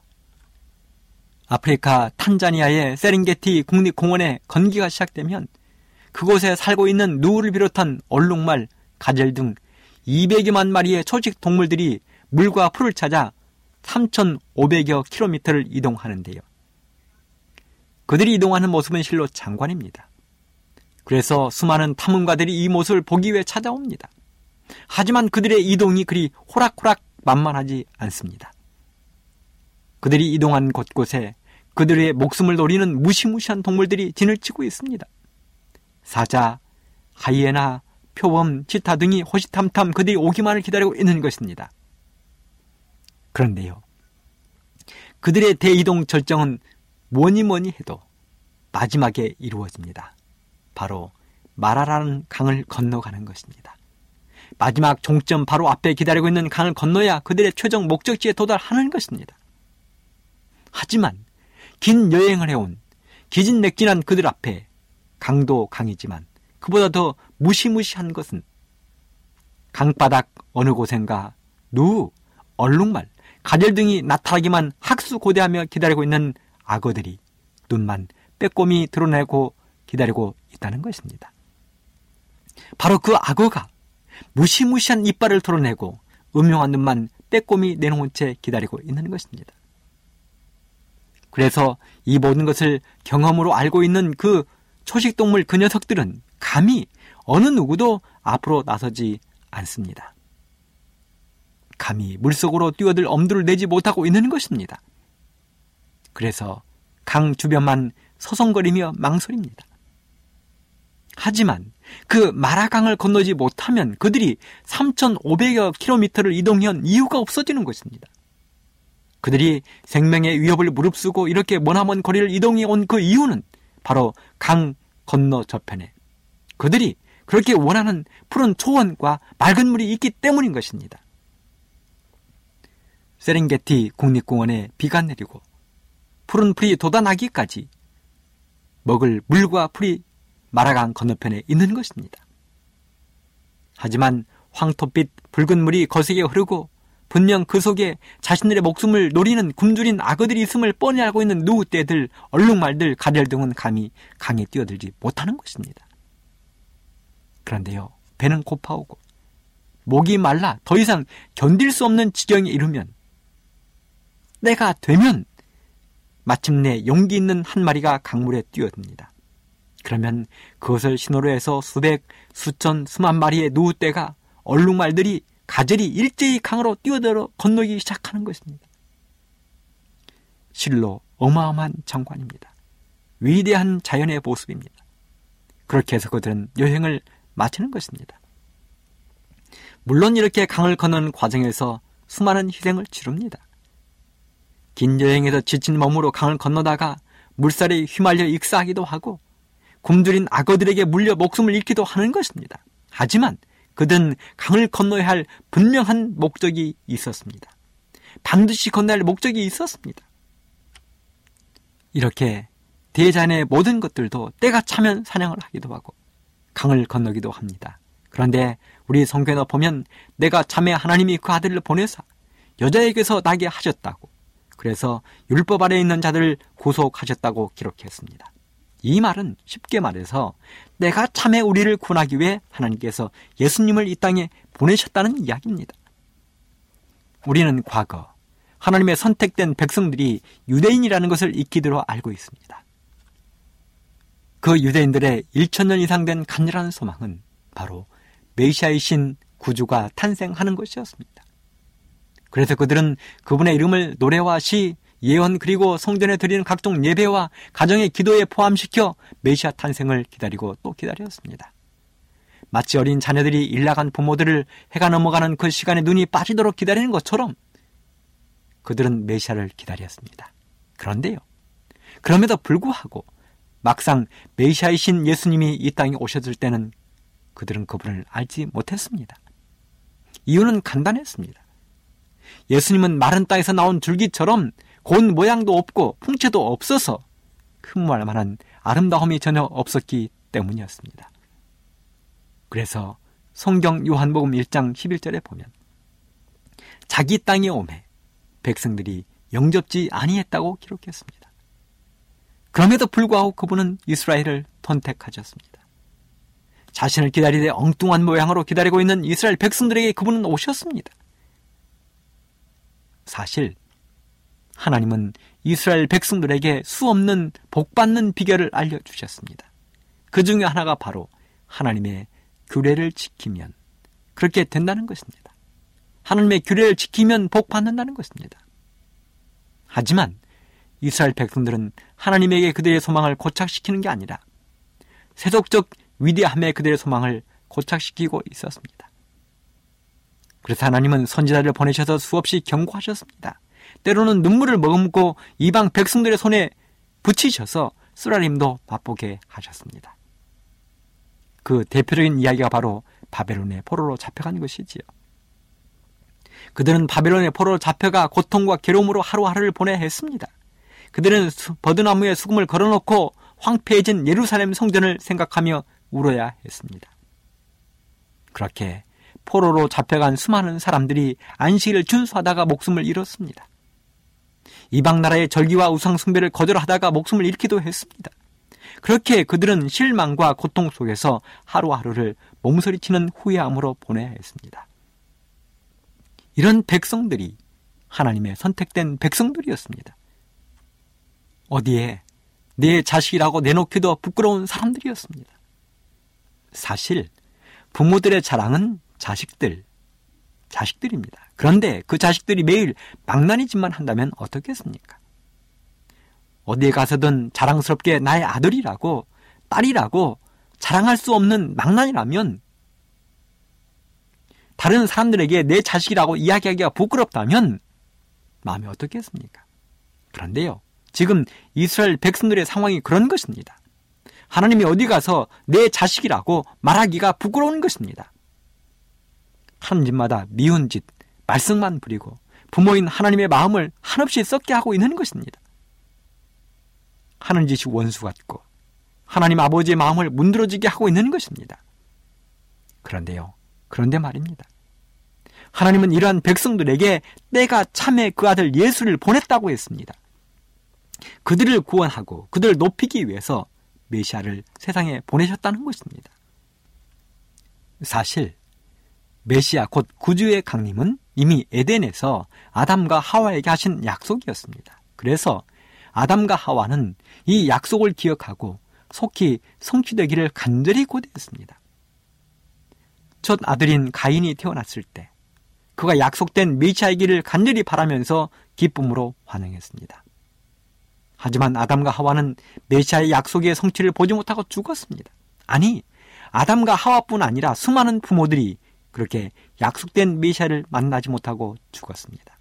아프리카 탄자니아의 세렝게티 국립공원에 건기가 시작되면 그곳에 살고 있는 누를 비롯한 얼룩말, 가젤 등 이백여만 마리의 초식 동물들이 물과 풀을 찾아 삼천오백여 킬로미터를 이동하는데요. 그들이 이동하는 모습은 실로 장관입니다. 그래서 수많은 탐험가들이 이 모습을 보기 위해 찾아옵니다. 하지만 그들의 이동이 그리 호락호락 만만하지 않습니다. 그들이 이동한 곳곳에 그들의 목숨을 노리는 무시무시한 동물들이 진을 치고 있습니다. 사자, 하이에나, 표범, 치타 등이 호시탐탐 그들이 오기만을 기다리고 있는 것입니다. 그런데요, 그들의 대이동 절정은 뭐니 뭐니 해도 마지막에 이루어집니다. 바로 마라라는 강을 건너가는 것입니다. 마지막 종점 바로 앞에 기다리고 있는 강을 건너야 그들의 최종 목적지에 도달하는 것입니다. 하지만 긴 여행을 해온 기진맥진한 그들 앞에 강도 강이지만 그보다 더 무시무시한 것은 강바닥 어느 곳엔가 누, 얼룩말, 가젤 등이 나타나기만 학수고대하며 기다리고 있는 악어들이 눈만 빼꼼히 드러내고 기다리고 있다는 것입니다. 바로 그 악어가 무시무시한 이빨을 드러내고 음흉한 눈만 빼꼼히 내놓은 채 기다리고 있는 것입니다. 그래서 이 모든 것을 경험으로 알고 있는 그 초식동물 그 녀석들은 감히 어느 누구도 앞으로 나서지 않습니다. 감히 물속으로 뛰어들 엄두를 내지 못하고 있는 것입니다. 그래서 강 주변만 서성거리며 망설입니다. 하지만 그 마라강을 건너지 못하면 그들이 삼천오백여 킬로미터를 이동한 이유가 없어지는 것입니다. 그들이 생명의 위협을 무릅쓰고 이렇게 머나먼 거리를 이동해 온 그 이유는 바로 강 건너 저편에 그들이 그렇게 원하는 푸른 초원과 맑은 물이 있기 때문인 것입니다. 세렝게티 국립공원에 비가 내리고 푸른 풀이 돋아나기까지 먹을 물과 풀이 마라강 건너편에 있는 것입니다. 하지만 황토빛 붉은 물이 거세게 흐르고 분명 그 속에 자신들의 목숨을 노리는 굶주린 악어들이 있음을 뻔히 알고 있는 누우떼들, 얼룩말들, 가젤 등은 감히 강에 뛰어들지 못하는 것입니다. 그런데요, 배는 고파오고 목이 말라 더 이상 견딜 수 없는 지경에 이르면 때가 되면 마침내 용기 있는 한 마리가 강물에 뛰어듭니다. 그러면 그것을 신호로 해서 수백, 수천, 수만 마리의 누우떼가, 얼룩말들이, 가젤이 일제히 강으로 뛰어들어 건너기 시작하는 것입니다. 실로 어마어마한 장관입니다. 위대한 자연의 모습입니다. 그렇게 해서 그들은 여행을 마치는 것입니다. 물론 이렇게 강을 건너는 과정에서 수많은 희생을 치릅니다. 긴 여행에서 지친 몸으로 강을 건너다가 물살에 휘말려 익사하기도 하고 굶주린 악어들에게 물려 목숨을 잃기도 하는 것입니다. 하지만 그들은 강을 건너야 할 분명한 목적이 있었습니다. 반드시 건너야 할 목적이 있었습니다. 이렇게 대자연의 모든 것들도 때가 차면 사냥을 하기도 하고 강을 건너기도 합니다. 그런데 우리 성경에 보면 내가 참에 하나님이 그 아들을 보내사 여자에게서 나게 하셨다고, 그래서 율법 아래에 있는 자들을 구속하셨다고 기록했습니다. 이 말은 쉽게 말해서 내가 참에 우리를 구원하기 위해 하나님께서 예수님을 이 땅에 보내셨다는 이야기입니다. 우리는 과거 하나님의 선택된 백성들이 유대인이라는 것을 익히도록 알고 있습니다. 그 유대인들의 일천 년 이상 된 간절한 소망은 바로 메시아이신 구주가 탄생하는 것이었습니다. 그래서 그들은 그분의 이름을 노래와 시, 예언 그리고 성전에 드리는 각종 예배와 가정의 기도에 포함시켜 메시아 탄생을 기다리고 또 기다렸습니다. 마치 어린 자녀들이 일 나간 부모들을 해가 넘어가는 그 시간에 눈이 빠지도록 기다리는 것처럼 그들은 메시아를 기다렸습니다. 그런데요, 그럼에도 불구하고 막상 메시아이신 예수님이 이 땅에 오셨을 때는 그들은 그분을 알지 못했습니다. 이유는 간단했습니다. 예수님은 마른 땅에서 나온 줄기처럼 고운 모양도 없고 풍채도 없어서 흠모할 만한 아름다움이 전혀 없었기 때문이었습니다. 그래서 성경 요한복음 일 장 십일 절에 보면 자기 땅에 오매 백성들이 영접지 아니했다고 기록했습니다. 그럼에도 불구하고 그분은 이스라엘을 선택하셨습니다. 자신을 기다리되 엉뚱한 모양으로 기다리고 있는 이스라엘 백성들에게 그분은 오셨습니다. 사실 하나님은 이스라엘 백성들에게 수없는 복받는 비결을 알려주셨습니다. 그 중에 하나가 바로 하나님의 규례를 지키면 그렇게 된다는 것입니다. 하나님의 규례를 지키면 복받는다는 것입니다. 하지만 이스라엘 백성들은 하나님에게 그들의 소망을 고착시키는 게 아니라 세속적 위대함에 그들의 소망을 고착시키고 있었습니다. 그래서 하나님은 선지자를 보내셔서 수없이 경고하셨습니다. 때로는 눈물을 머금고 이방 백성들의 손에 붙이셔서 쓰라림도 맛보게 하셨습니다. 그 대표적인 이야기가 바로 바벨론의 포로로 잡혀간 것이지요. 그들은 바벨론의 포로로 잡혀가 고통과 괴로움으로 하루하루를 보내야 했습니다. 그들은 버드나무에 수금을 걸어놓고 황폐해진 예루살렘 성전을 생각하며 울어야 했습니다. 그렇게 포로로 잡혀간 수많은 사람들이 안식일을 준수하다가 목숨을 잃었습니다. 이방 나라의 절기와 우상 숭배를 거절하다가 목숨을 잃기도 했습니다. 그렇게 그들은 실망과 고통 속에서 하루하루를 몸서리치는 후회함으로 보내야 했습니다. 이런 백성들이 하나님의 선택된 백성들이었습니다. 어디에 내 자식이라고 내놓기도 부끄러운 사람들이었습니다. 사실 부모들의 자랑은 자식들, 자식들입니다. 그런데 그 자식들이 매일 망나니짓만 한다면 어떻겠습니까? 어디에 가서든 자랑스럽게 나의 아들이라고 딸이라고 자랑할 수 없는 망나니라면, 다른 사람들에게 내 자식이라고 이야기하기가 부끄럽다면 마음이 어떻겠습니까? 그런데요, 지금 이스라엘 백성들의 상황이 그런 것입니다. 하나님이 어디 가서 내 자식이라고 말하기가 부끄러운 것입니다. 하는 짓마다 미운 짓, 말썽만 부리고 부모인 하나님의 마음을 한없이 썩게 하고 있는 것입니다. 하는 짓이 원수 같고 하나님 아버지의 마음을 문드러지게 하고 있는 것입니다. 그런데요, 그런데 말입니다. 하나님은 이러한 백성들에게 때가 참에 그 아들 예수를 보냈다고 했습니다. 그들을 구원하고 그들을 높이기 위해서 메시아를 세상에 보내셨다는 것입니다. 사실 메시아 곧 구주의 강림은 이미 에덴에서 아담과 하와에게 하신 약속이었습니다. 그래서 아담과 하와는 이 약속을 기억하고 속히 성취되기를 간절히 고대했습니다. 첫 아들인 가인이 태어났을 때 그가 약속된 메시아이기를 간절히 바라면서 기쁨으로 환영했습니다. 하지만 아담과 하와는 메시아의 약속의 성취를 보지 못하고 죽었습니다. 아니, 아담과 하와뿐 아니라 수많은 부모들이 그렇게 약속된 메시아를 만나지 못하고 죽었습니다.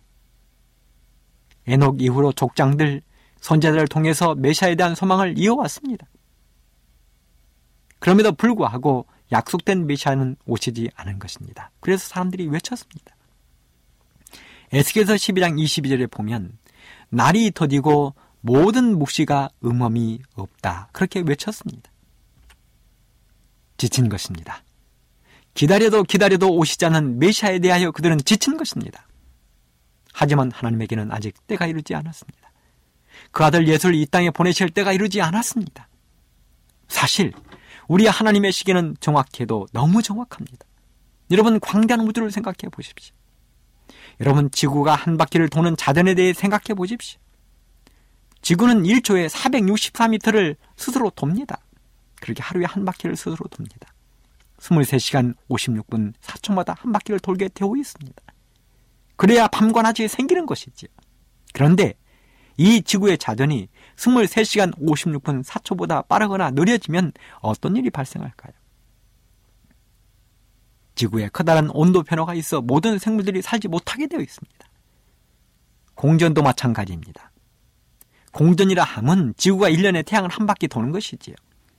에녹 이후로 족장들, 선지자들을 통해서 메시아에 대한 소망을 이어왔습니다. 그럼에도 불구하고 약속된 메시아는 오시지 않은 것입니다. 그래서 사람들이 외쳤습니다. 에스겔서 십이 장 이십이 절에 보면 날이 더디고 모든 묵시가 음험이 없다, 그렇게 외쳤습니다. 지친 것입니다. 기다려도 기다려도 오시지 않은 메시아에 대하여 그들은 지친 것입니다. 하지만 하나님에게는 아직 때가 이르지 않았습니다. 그 아들 예수를 이 땅에 보내실 때가 이르지 않았습니다. 사실 우리 하나님의 시계는 정확해도 너무 정확합니다. 여러분, 광대한 우주를 생각해 보십시오. 여러분, 지구가 한 바퀴를 도는 자전에 대해 생각해 보십시오. 지구는 일 초에 사백육십사 미터를 스스로 돕니다. 그렇게 하루에 한 바퀴를 스스로 돕니다. 이십삼 시간 오십육 분 사 초마다 한 바퀴를 돌게 되어 있습니다. 그래야 밤과 낮이 생기는 것이지요. 그런데 이 지구의 자전이 이십삼 시간 오십육 분 사 초보다 빠르거나 느려지면 어떤 일이 발생할까요? 지구에 커다란 온도 변화가 있어 모든 생물들이 살지 못하게 되어 있습니다. 공전도 마찬가지입니다. 공전이라 함은 지구가 일 년에 태양을 한 바퀴 도는 것이지요.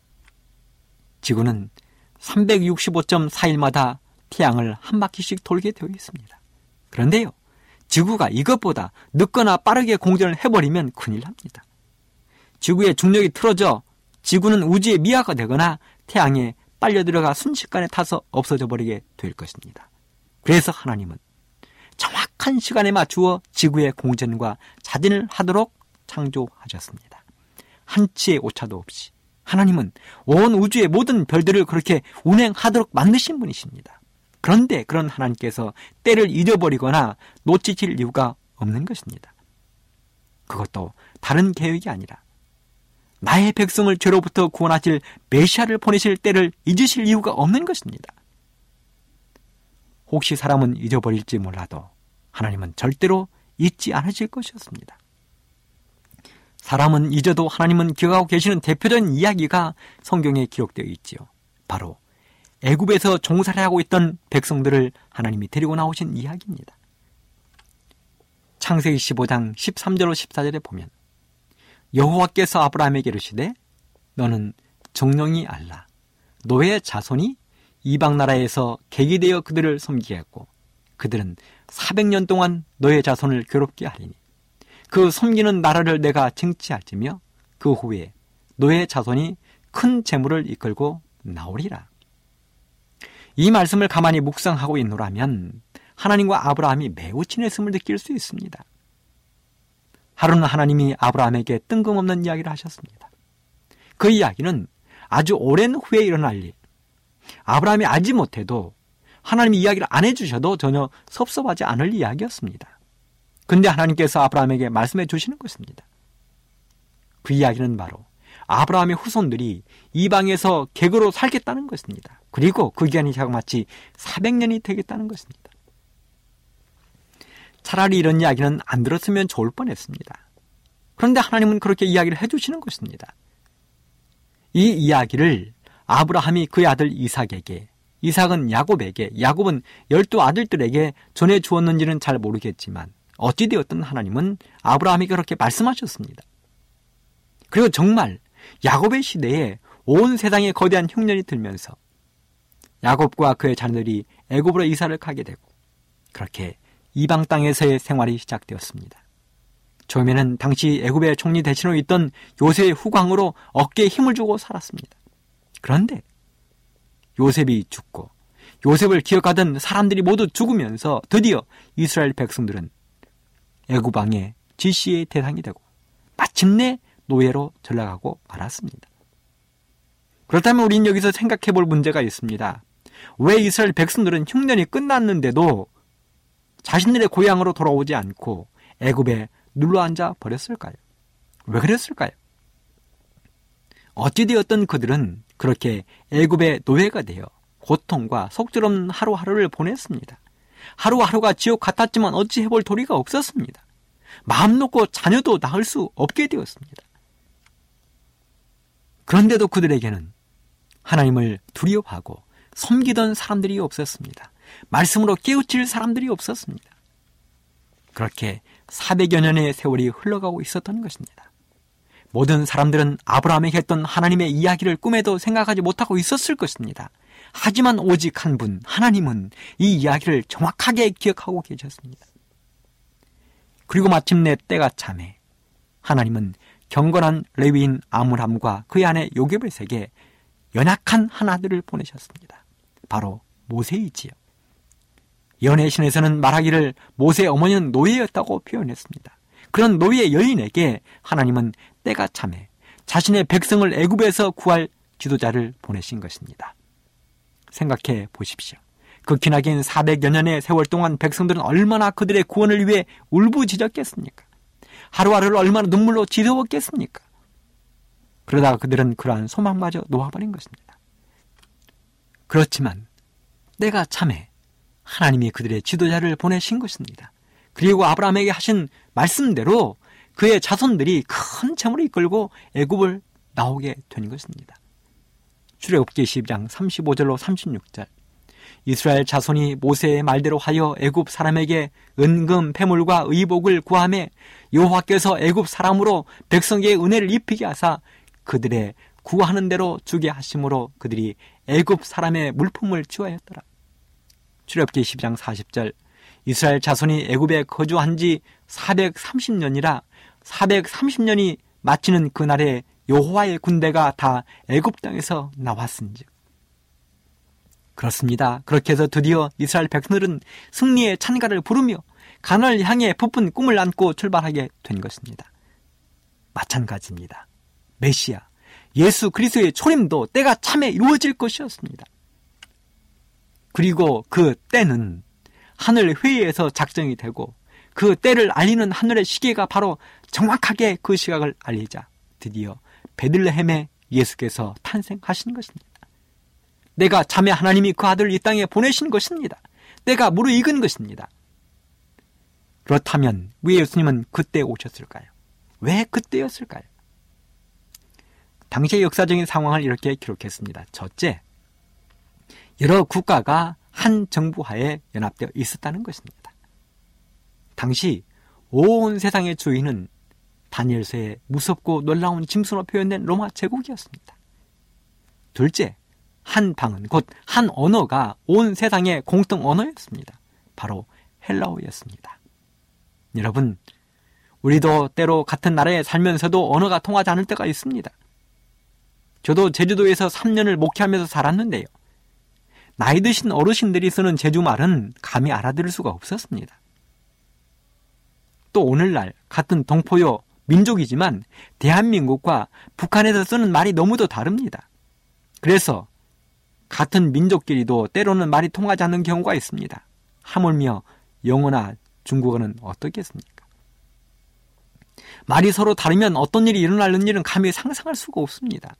지구는 삼백육십오 점 사 일마다 태양을 한 바퀴씩 돌게 되어 있습니다. 그런데요, 지구가 이것보다 늦거나 빠르게 공전을 해버리면 큰일 납니다. 지구의 중력이 틀어져 지구는 우주의 미화가 되거나 태양에 빨려 들어가 순식간에 타서 없어져 버리게 될 것입니다. 그래서 하나님은 정확한 시간에 맞추어 지구의 공전과 자진을 하도록 창조하셨습니다. 한치의 오차도 없이 하나님은 온 우주의 모든 별들을 그렇게 운행하도록 만드신 분이십니다. 그런데 그런 하나님께서 때를 잃어버리거나 놓치실 이유가 없는 것입니다. 그것도 다른 계획이 아니라 나의 백성을 죄로부터 구원하실 메시아를 보내실 때를 잊으실 이유가 없는 것입니다. 혹시 사람은 잊어버릴지 몰라도 하나님은 절대로 잊지 않으실 것이었습니다. 사람은 잊어도 하나님은 기억하고 계시는 대표적인 이야기가 성경에 기록되어 있지요. 바로 애굽에서 종살이 하고 있던 백성들을 하나님이 데리고 나오신 이야기입니다. 창세기 십오 장 십삼 절로 십사 절에 보면 여호와께서 아브라함에게 이르시되 너는 정령이 알라. 너의 자손이 이방 나라에서 객이 되어 그들을 섬기겠고 그들은 사백 년 동안 너의 자손을 괴롭게 하리니 그 섬기는 나라를 내가 쟁취할지며 그 후에 너의 자손이 큰 재물을 이끌고 나오리라. 이 말씀을 가만히 묵상하고 있노라면 하나님과 아브라함이 매우 친했음을 느낄 수 있습니다. 하루는 하나님이 아브라함에게 뜬금없는 이야기를 하셨습니다. 그 이야기는 아주 오랜 후에 일어날 일, 아브라함이 알지 못해도 하나님이 이야기를 안 해주셔도 전혀 섭섭하지 않을 이야기였습니다. 근데 하나님께서 아브라함에게 말씀해 주시는 것입니다. 그 이야기는 바로 아브라함의 후손들이 이방에서 객으로 살겠다는 것입니다. 그리고 그 기간이 자그마치 사백 년이 되겠다는 것입니다. 차라리 이런 이야기는 안 들었으면 좋을 뻔했습니다. 그런데 하나님은 그렇게 이야기를 해주시는 것입니다. 이 이야기를 아브라함이 그의 아들 이삭에게, 이삭은 야곱에게, 야곱은 열두 아들들에게 전해 주었는지는 잘 모르겠지만 어찌되었든 하나님은 아브라함에게 그렇게 말씀하셨습니다. 그리고 정말 야곱의 시대에 온 세상에 거대한 흉년이 들면서 야곱과 그의 자녀들이 애굽으로 이사를 가게 되고 그렇게 이방 땅에서의 생활이 시작되었습니다. 처음에는 당시 애굽의 총리 대신으로 있던 요셉의 후광으로 어깨에 힘을 주고 살았습니다. 그런데 요셉이 죽고 요셉을 기억하던 사람들이 모두 죽으면서 드디어 이스라엘 백성들은 애굽 왕의 지시의 대상이 되고 마침내 노예로 전락하고 말았습니다. 그렇다면 우리는 여기서 생각해 볼 문제가 있습니다. 왜 이스라엘 백성들은 흉년이 끝났는데도 자신들의 고향으로 돌아오지 않고 애굽에 눌러앉아 버렸을까요? 왜 그랬을까요? 어찌되었든 그들은 그렇게 애굽의 노예가 되어 고통과 속절없는 하루하루를 보냈습니다. 하루하루가 지옥 같았지만 어찌 해볼 도리가 없었습니다. 마음 놓고 자녀도 낳을 수 없게 되었습니다. 그런데도 그들에게는 하나님을 두려워하고 섬기던 사람들이 없었습니다. 말씀으로 깨우칠 사람들이 없었습니다. 그렇게 사백여 년의 세월이 흘러가고 있었던 것입니다. 모든 사람들은 아브라함에게 했던 하나님의 이야기를 꿈에도 생각하지 못하고 있었을 것입니다. 하지만 오직 한 분, 하나님은 이 이야기를 정확하게 기억하고 계셨습니다. 그리고 마침내 때가 참에 하나님은 경건한 레위인 아므람과 그의 아내 요게벳에게 연약한 한 아들을 보내셨습니다. 바로 모세이지요. 예언의 신에서는 말하기를 모세의 어머니는 노예였다고 표현했습니다. 그런 노예 여인에게 하나님은 때가 참에 자신의 백성을 애굽에서 구할 지도자를 보내신 것입니다. 생각해 보십시오. 그 기나긴 사백여 년의 세월 동안 백성들은 얼마나 그들의 구원을 위해 울부짖었겠습니까? 하루하루를 얼마나 눈물로 지새웠겠습니까? 그러다가 그들은 그러한 소망마저 놓아버린 것입니다. 그렇지만 때가 참에 하나님이 그들의 지도자를 보내신 것입니다. 그리고 아브라함에게 하신 말씀대로 그의 자손들이 큰 재물을 이끌고 애굽을 나오게 된 것입니다. 출애굽기 십이 장 삼십오 절로 삼십육 절. 이스라엘 자손이 모세의 말대로 하여 애굽 사람에게 은금 패물과 의복을 구하매 여호와께서 애굽 사람으로 백성에게 은혜를 입히게 하사 그들의 구하는 대로 주게 하심으로 그들이 애굽 사람의 물품을 취하였더라. 출애굽기 십이 장 사십 절. 이스라엘 자손이 애굽에 거주한 지 사백삼십 년이라 사백삼십 년이 마치는 그날에 여호와의 군대가 다 애굽 땅에서 나왔은즉. 그렇습니다. 그렇게 해서 드디어 이스라엘 백성들은 승리의 찬가를 부르며 가나안을 향해 부푼 꿈을 안고 출발하게 된 것입니다. 마찬가지입니다. 메시아 예수 그리스도의 초림도 때가 참에 이루어질 것이었습니다. 그리고 그 때는 하늘 회의에서 작정이 되고 그 때를 알리는 하늘의 시계가 바로 정확하게 그 시각을 알리자 드디어 베들레헴에 예수께서 탄생하신 것입니다. 내가 참에 하나님이 그 아들을 이 땅에 보내신 것입니다. 때가 무르익은 것입니다. 그렇다면 왜 예수님은 그때 오셨을까요? 왜 그때였을까요? 당시의 역사적인 상황을 이렇게 기록했습니다. 첫째, 여러 국가가 한 정부 하에 연합되어 있었다는 것입니다. 당시 온 세상의 주인은 다니엘서의 무섭고 놀라운 짐승으로 표현된 로마 제국이었습니다. 둘째, 한 방은 곧 한 언어가 온 세상의 공통 언어였습니다. 바로 헬라어였습니다. 여러분, 우리도 때로 같은 나라에 살면서도 언어가 통하지 않을 때가 있습니다. 저도 제주도에서 삼 년을 목회하면서 살았는데요. 나이 드신 어르신들이 쓰는 제주말은 감히 알아들을 수가 없었습니다. 또 오늘날 같은 동포요 민족이지만 대한민국과 북한에서 쓰는 말이 너무도 다릅니다. 그래서 같은 민족끼리도 때로는 말이 통하지 않는 경우가 있습니다. 하물며 영어나 중국어는 어떻겠습니까? 말이 서로 다르면 어떤 일이 일어나는 일은 감히 상상할 수가 없습니다.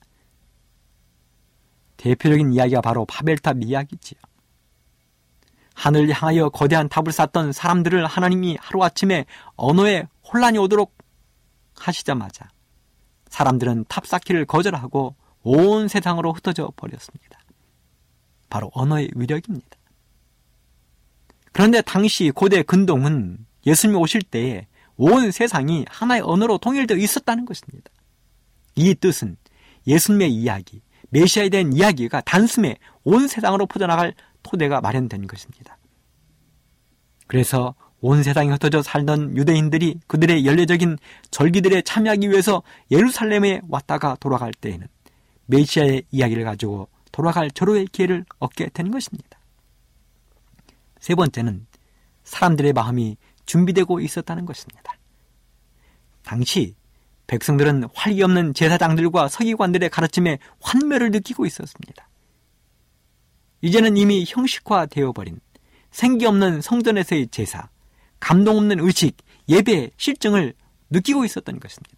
대표적인 이야기가 바로 바벨탑 이야기지요. 하늘을 향하여 거대한 탑을 쌓던 사람들을 하나님이 하루아침에 언어에 혼란이 오도록 하시자마자 사람들은 탑 쌓기를 거절하고 온 세상으로 흩어져 버렸습니다. 바로 언어의 위력입니다. 그런데 당시 고대 근동은 예수님이 오실 때에 온 세상이 하나의 언어로 통일되어 있었다는 것입니다. 이 뜻은 예수님의 이야기, 메시아에 대한 이야기가 단숨에 온 세상으로 퍼져나갈 토대가 마련된 것입니다. 그래서 온 세상에 흩어져 살던 유대인들이 그들의 연례적인 절기들에 참여하기 위해서 예루살렘에 왔다가 돌아갈 때에는 메시아의 이야기를 가지고 돌아갈 절호의 기회를 얻게 된 것입니다. 세 번째는 사람들의 마음이 준비되고 있었다는 것입니다. 당시 백성들은 활기 없는 제사장들과 서기관들의 가르침에 환멸을 느끼고 있었습니다. 이제는 이미 형식화되어 버린 생기 없는 성전에서의 제사, 감동 없는 의식, 예배, 실증을 느끼고 있었던 것입니다.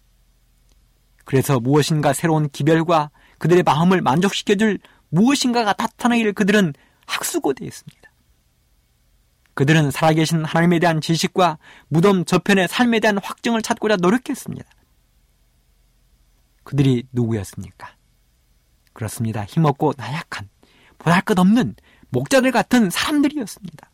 그래서 무엇인가 새로운 기별과 그들의 마음을 만족시켜줄 무엇인가가 나타나기를 그들은 학수고대했습니다. 그들은 살아계신 하나님에 대한 지식과 무덤 저편의 삶에 대한 확증을 찾고자 노력했습니다. 그들이 누구였습니까? 그렇습니다. 힘없고 나약한, 보잘것없는 목자들 같은 사람들이었습니다.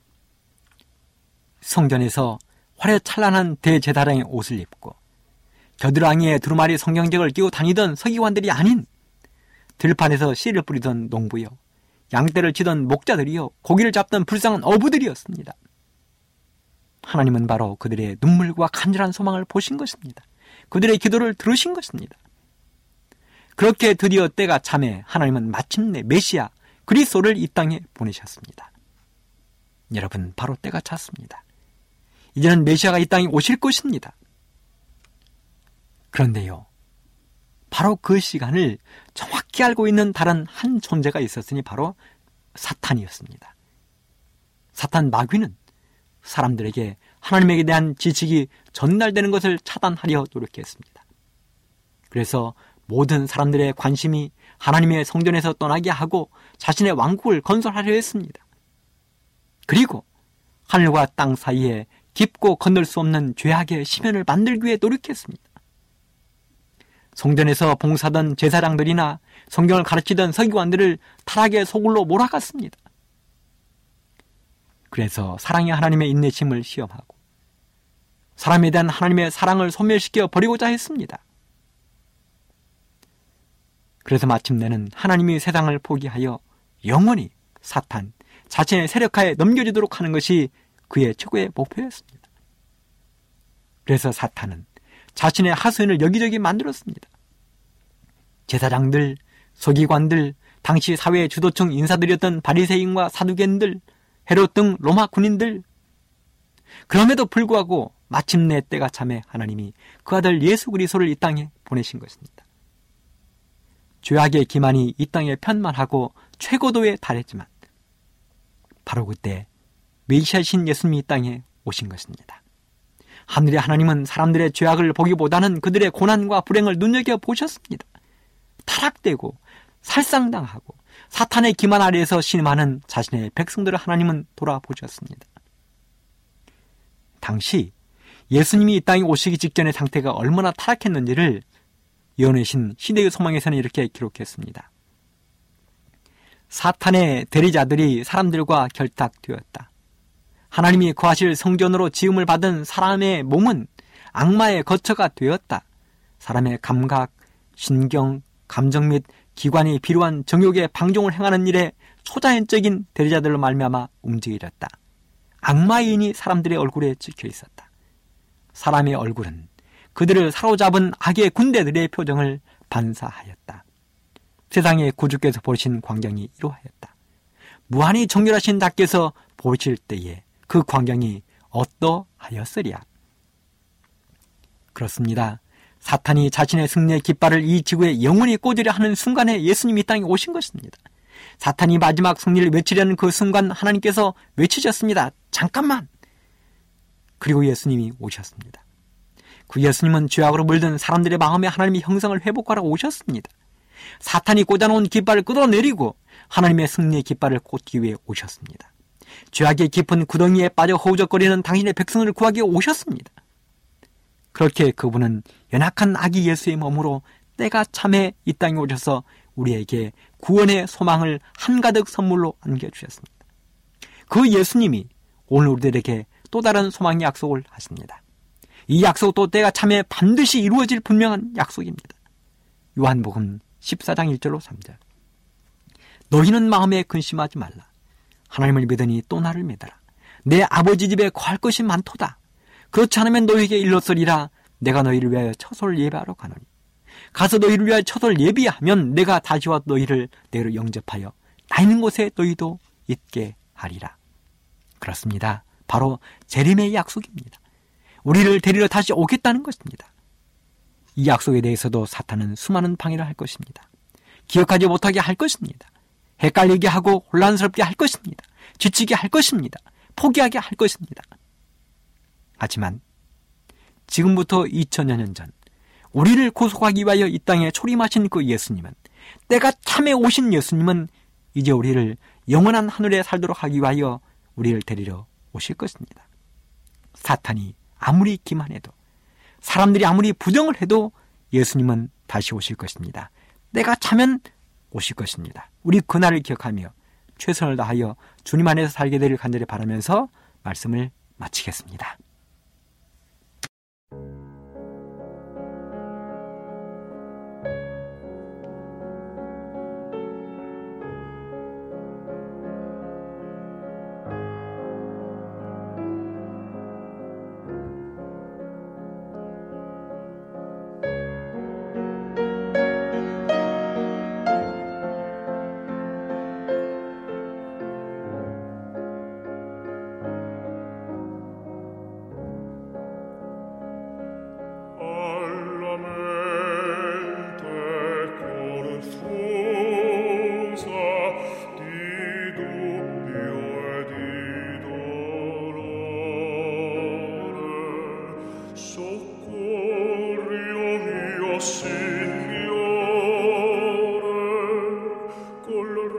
성전에서 화려찬란한 대제사장의 옷을 입고 겨드랑이에 두루마리 성경책을 끼고 다니던 서기관들이 아닌 들판에서 씨를 뿌리던 농부요, 양떼를 치던 목자들이요, 고기를 잡던 불쌍한 어부들이었습니다. 하나님은 바로 그들의 눈물과 간절한 소망을 보신 것입니다. 그들의 기도를 들으신 것입니다. 그렇게 드디어 때가 참에 하나님은 마침내 메시아 그리스도를 이 땅에 보내셨습니다. 여러분, 바로 때가 찼습니다. 이제는 메시아가 이 땅에 오실 것입니다. 그런데요, 바로 그 시간을 정확히 알고 있는 다른 한 존재가 있었으니 바로 사탄이었습니다. 사탄 마귀는 사람들에게 하나님에 대한 지식이 전달되는 것을 차단하려 노력했습니다. 그래서 모든 사람들의 관심이 하나님의 성전에서 떠나게 하고 자신의 왕국을 건설하려 했습니다. 그리고 하늘과 땅 사이에 깊고 건널 수 없는 죄악의 시면을 만들기 위해 노력했습니다. 성전에서 봉사하던 제사장들이나 성경을 가르치던 서기관들을 타락의 소굴로 몰아갔습니다. 그래서 사랑의 하나님의 인내심을 시험하고 사람에 대한 하나님의 사랑을 소멸시켜 버리고자 했습니다. 그래서 마침내는 하나님이 세상을 포기하여 영원히 사탄, 자신의 세력하에 넘겨지도록 하는 것이 그의 최고의 목표였습니다. 그래서 사탄은 자신의 하소연을 여기저기 만들었습니다. 제사장들, 서기관들, 당시 사회의 주도층 인사들이었던 바리새인과 사두개인들, 헤롯 등 로마 군인들. 그럼에도 불구하고 마침내 때가 참에 하나님이 그 아들 예수 그리스도를 이 땅에 보내신 것입니다. 죄악의 기만이 이 땅에 편만하고 최고도에 달했지만 바로 그때 메시아신 예수님이 이 땅에 오신 것입니다. 하늘의 하나님은 사람들의 죄악을 보기보다는 그들의 고난과 불행을 눈여겨보셨습니다. 타락되고 살상당하고 사탄의 기만 아래에서 신음하는 자신의 백성들을 하나님은 돌아보셨습니다. 당시 예수님이 이 땅에 오시기 직전의 상태가 얼마나 타락했는지를 예언의 신 시대의 소망에서는 이렇게 기록했습니다. 사탄의 대리자들이 사람들과 결탁되었다. 하나님이 거하실 성전으로 지음을 받은 사람의 몸은 악마의 거처가 되었다. 사람의 감각, 신경, 감정 및 기관이 필요한 정욕의 방종을 행하는 일에 초자연적인 대리자들로 말미암아 움직여졌다. 악마의 인이 사람들의 얼굴에 찍혀 있었다. 사람의 얼굴은 그들을 사로잡은 악의 군대들의 표정을 반사하였다. 세상의 구주께서 보신 광경이 이러하였다. 무한히 정결하신 자께서 보실 때에 그 광경이 어떠하였으랴. 그렇습니다. 사탄이 자신의 승리의 깃발을 이 지구에 영원히 꽂으려 하는 순간에 예수님이 이 땅에 오신 것입니다. 사탄이 마지막 승리를 외치려는 그 순간 하나님께서 외치셨습니다. 잠깐만! 그리고 예수님이 오셨습니다. 그 예수님은 죄악으로 물든 사람들의 마음에 하나님의 형상을 회복하러 오셨습니다. 사탄이 꽂아놓은 깃발을 끌어내리고 하나님의 승리의 깃발을 꽂기 위해 오셨습니다. 죄악의 깊은 구덩이에 빠져 허우적거리는 당신의 백성을 구하기 위해 오셨습니다. 그렇게 그분은 연약한 아기 예수의 몸으로 때가 참에 이 땅에 오셔서 우리에게 구원의 소망을 한가득 선물로 안겨주셨습니다. 그 예수님이 오늘 우리들에게 또 다른 소망의 약속을 하십니다. 이 약속도 때가 참에 반드시 이루어질 분명한 약속입니다. 요한복음 십사 장 일 절로 삼 절. 너희는 마음에 근심하지 말라. 하나님을 믿으니 또 나를 믿어라. 내 아버지 집에 거할 것이 많도다. 그렇지 않으면 너희에게 일렀으리라. 내가 너희를 위하여 처소를 예비하러 가노니 가서 너희를 위하여 처소를 예비하면 내가 다시 와 너희를 내로 영접하여 나 있는 곳에 너희도 있게 하리라. 그렇습니다. 바로 재림의 약속입니다. 우리를 데리러 다시 오겠다는 것입니다. 이 약속에 대해서도 사탄은 수많은 방해를 할 것입니다. 기억하지 못하게 할 것입니다. 헷갈리게 하고 혼란스럽게 할 것입니다. 지치게 할 것입니다. 포기하게 할 것입니다. 하지만 지금부터 이천여 년 전 우리를 구속하기 위하여 이 땅에 초림하신 그 예수님은, 때가 참에 오신 예수님은 이제 우리를 영원한 하늘에 살도록 하기 위하여 우리를 데리러 오실 것입니다. 사탄이 아무리 기만해도, 사람들이 아무리 부정을 해도 예수님은 다시 오실 것입니다. 때가 차면 오실 것입니다. 우리 그날을 기억하며 최선을 다하여 주님 안에서 살게 되길 간절히 바라면서 말씀을 마치겠습니다.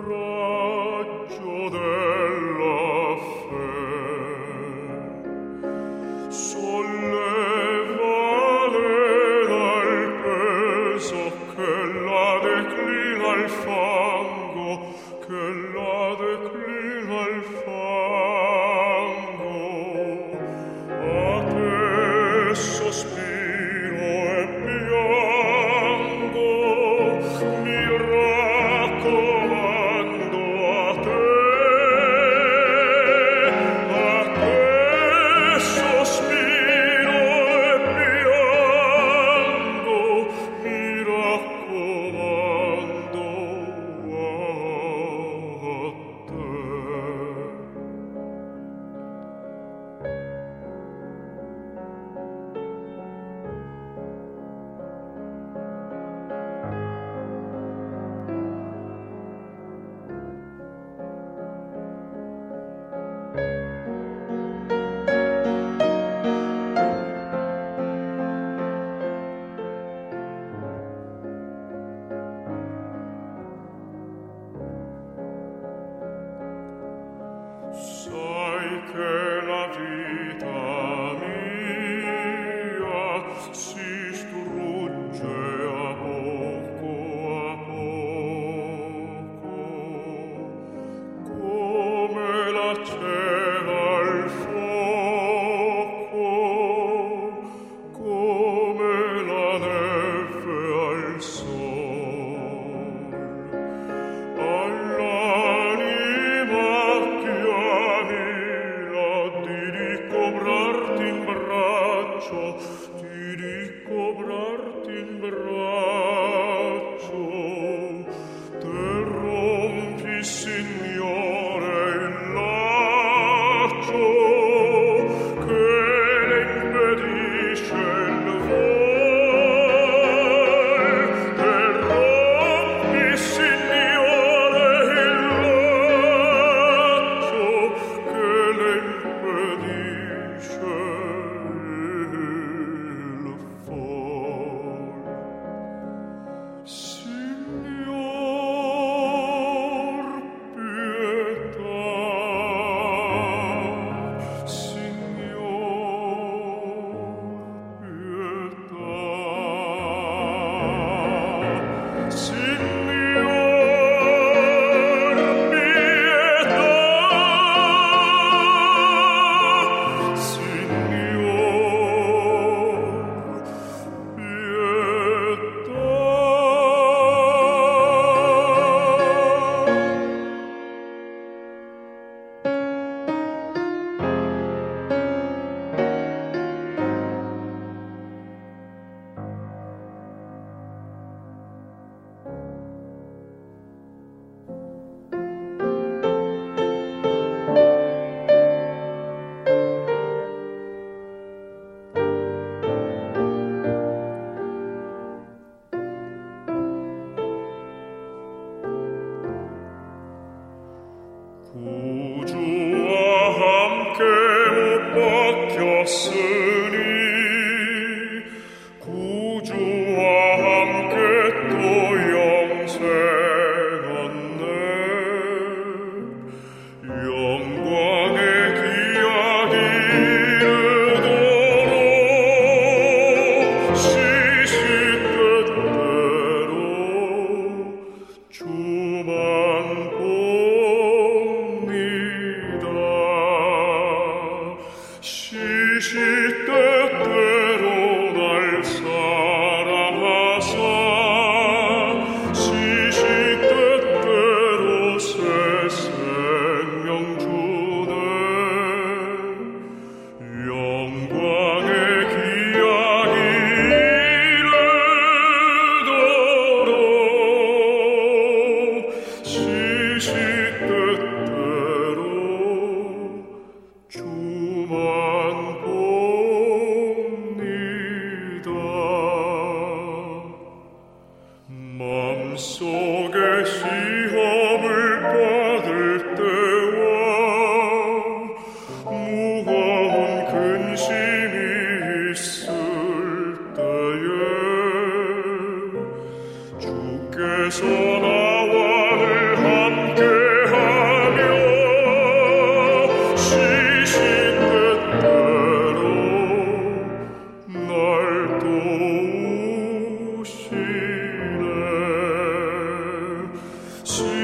주께서 나와를 함께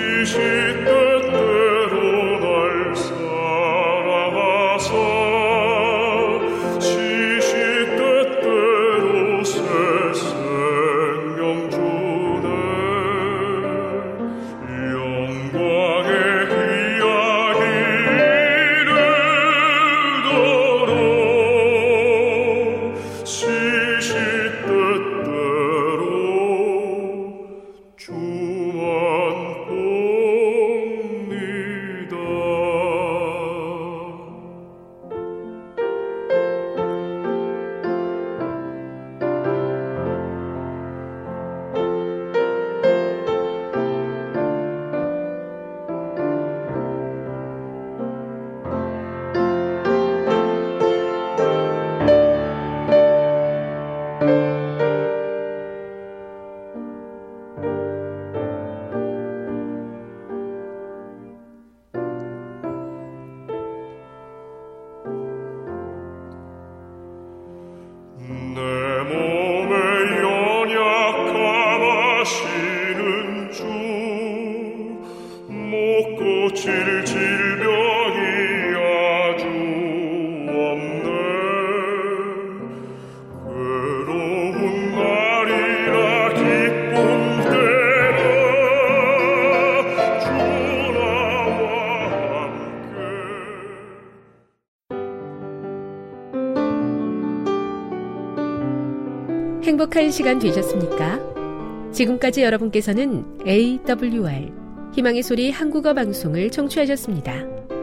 행복한 시간 되셨습니까? 지금까지 여러분께서는 에이더블유알 희망의 소리 한국어 방송을 청취하셨습니다.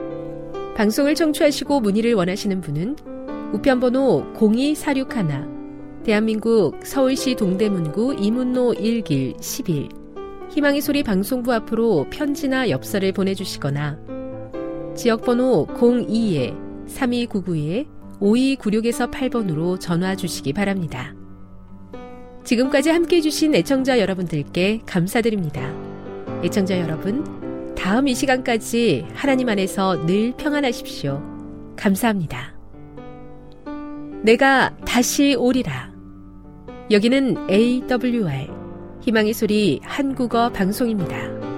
방송을 청취하시고 문의를 원하시는 분은 우편번호 공이사육일 대한민국 서울시 동대문구 이문로 일 길 십일 희망의 소리 방송부 앞으로 편지나 엽서를 보내주시거나 지역번호 공이 삼이구구 오이구육에서 팔 번으로 전화 주시기 바랍니다. 지금까지 함께해 주신 애청자 여러분들께 감사드립니다. 애청자 여러분, 다음 이 시간까지 하나님 안에서 늘 평안하십시오. 감사합니다. 내가 다시 오리라. 여기는 에이더블유알 희망의 소리 한국어 방송입니다.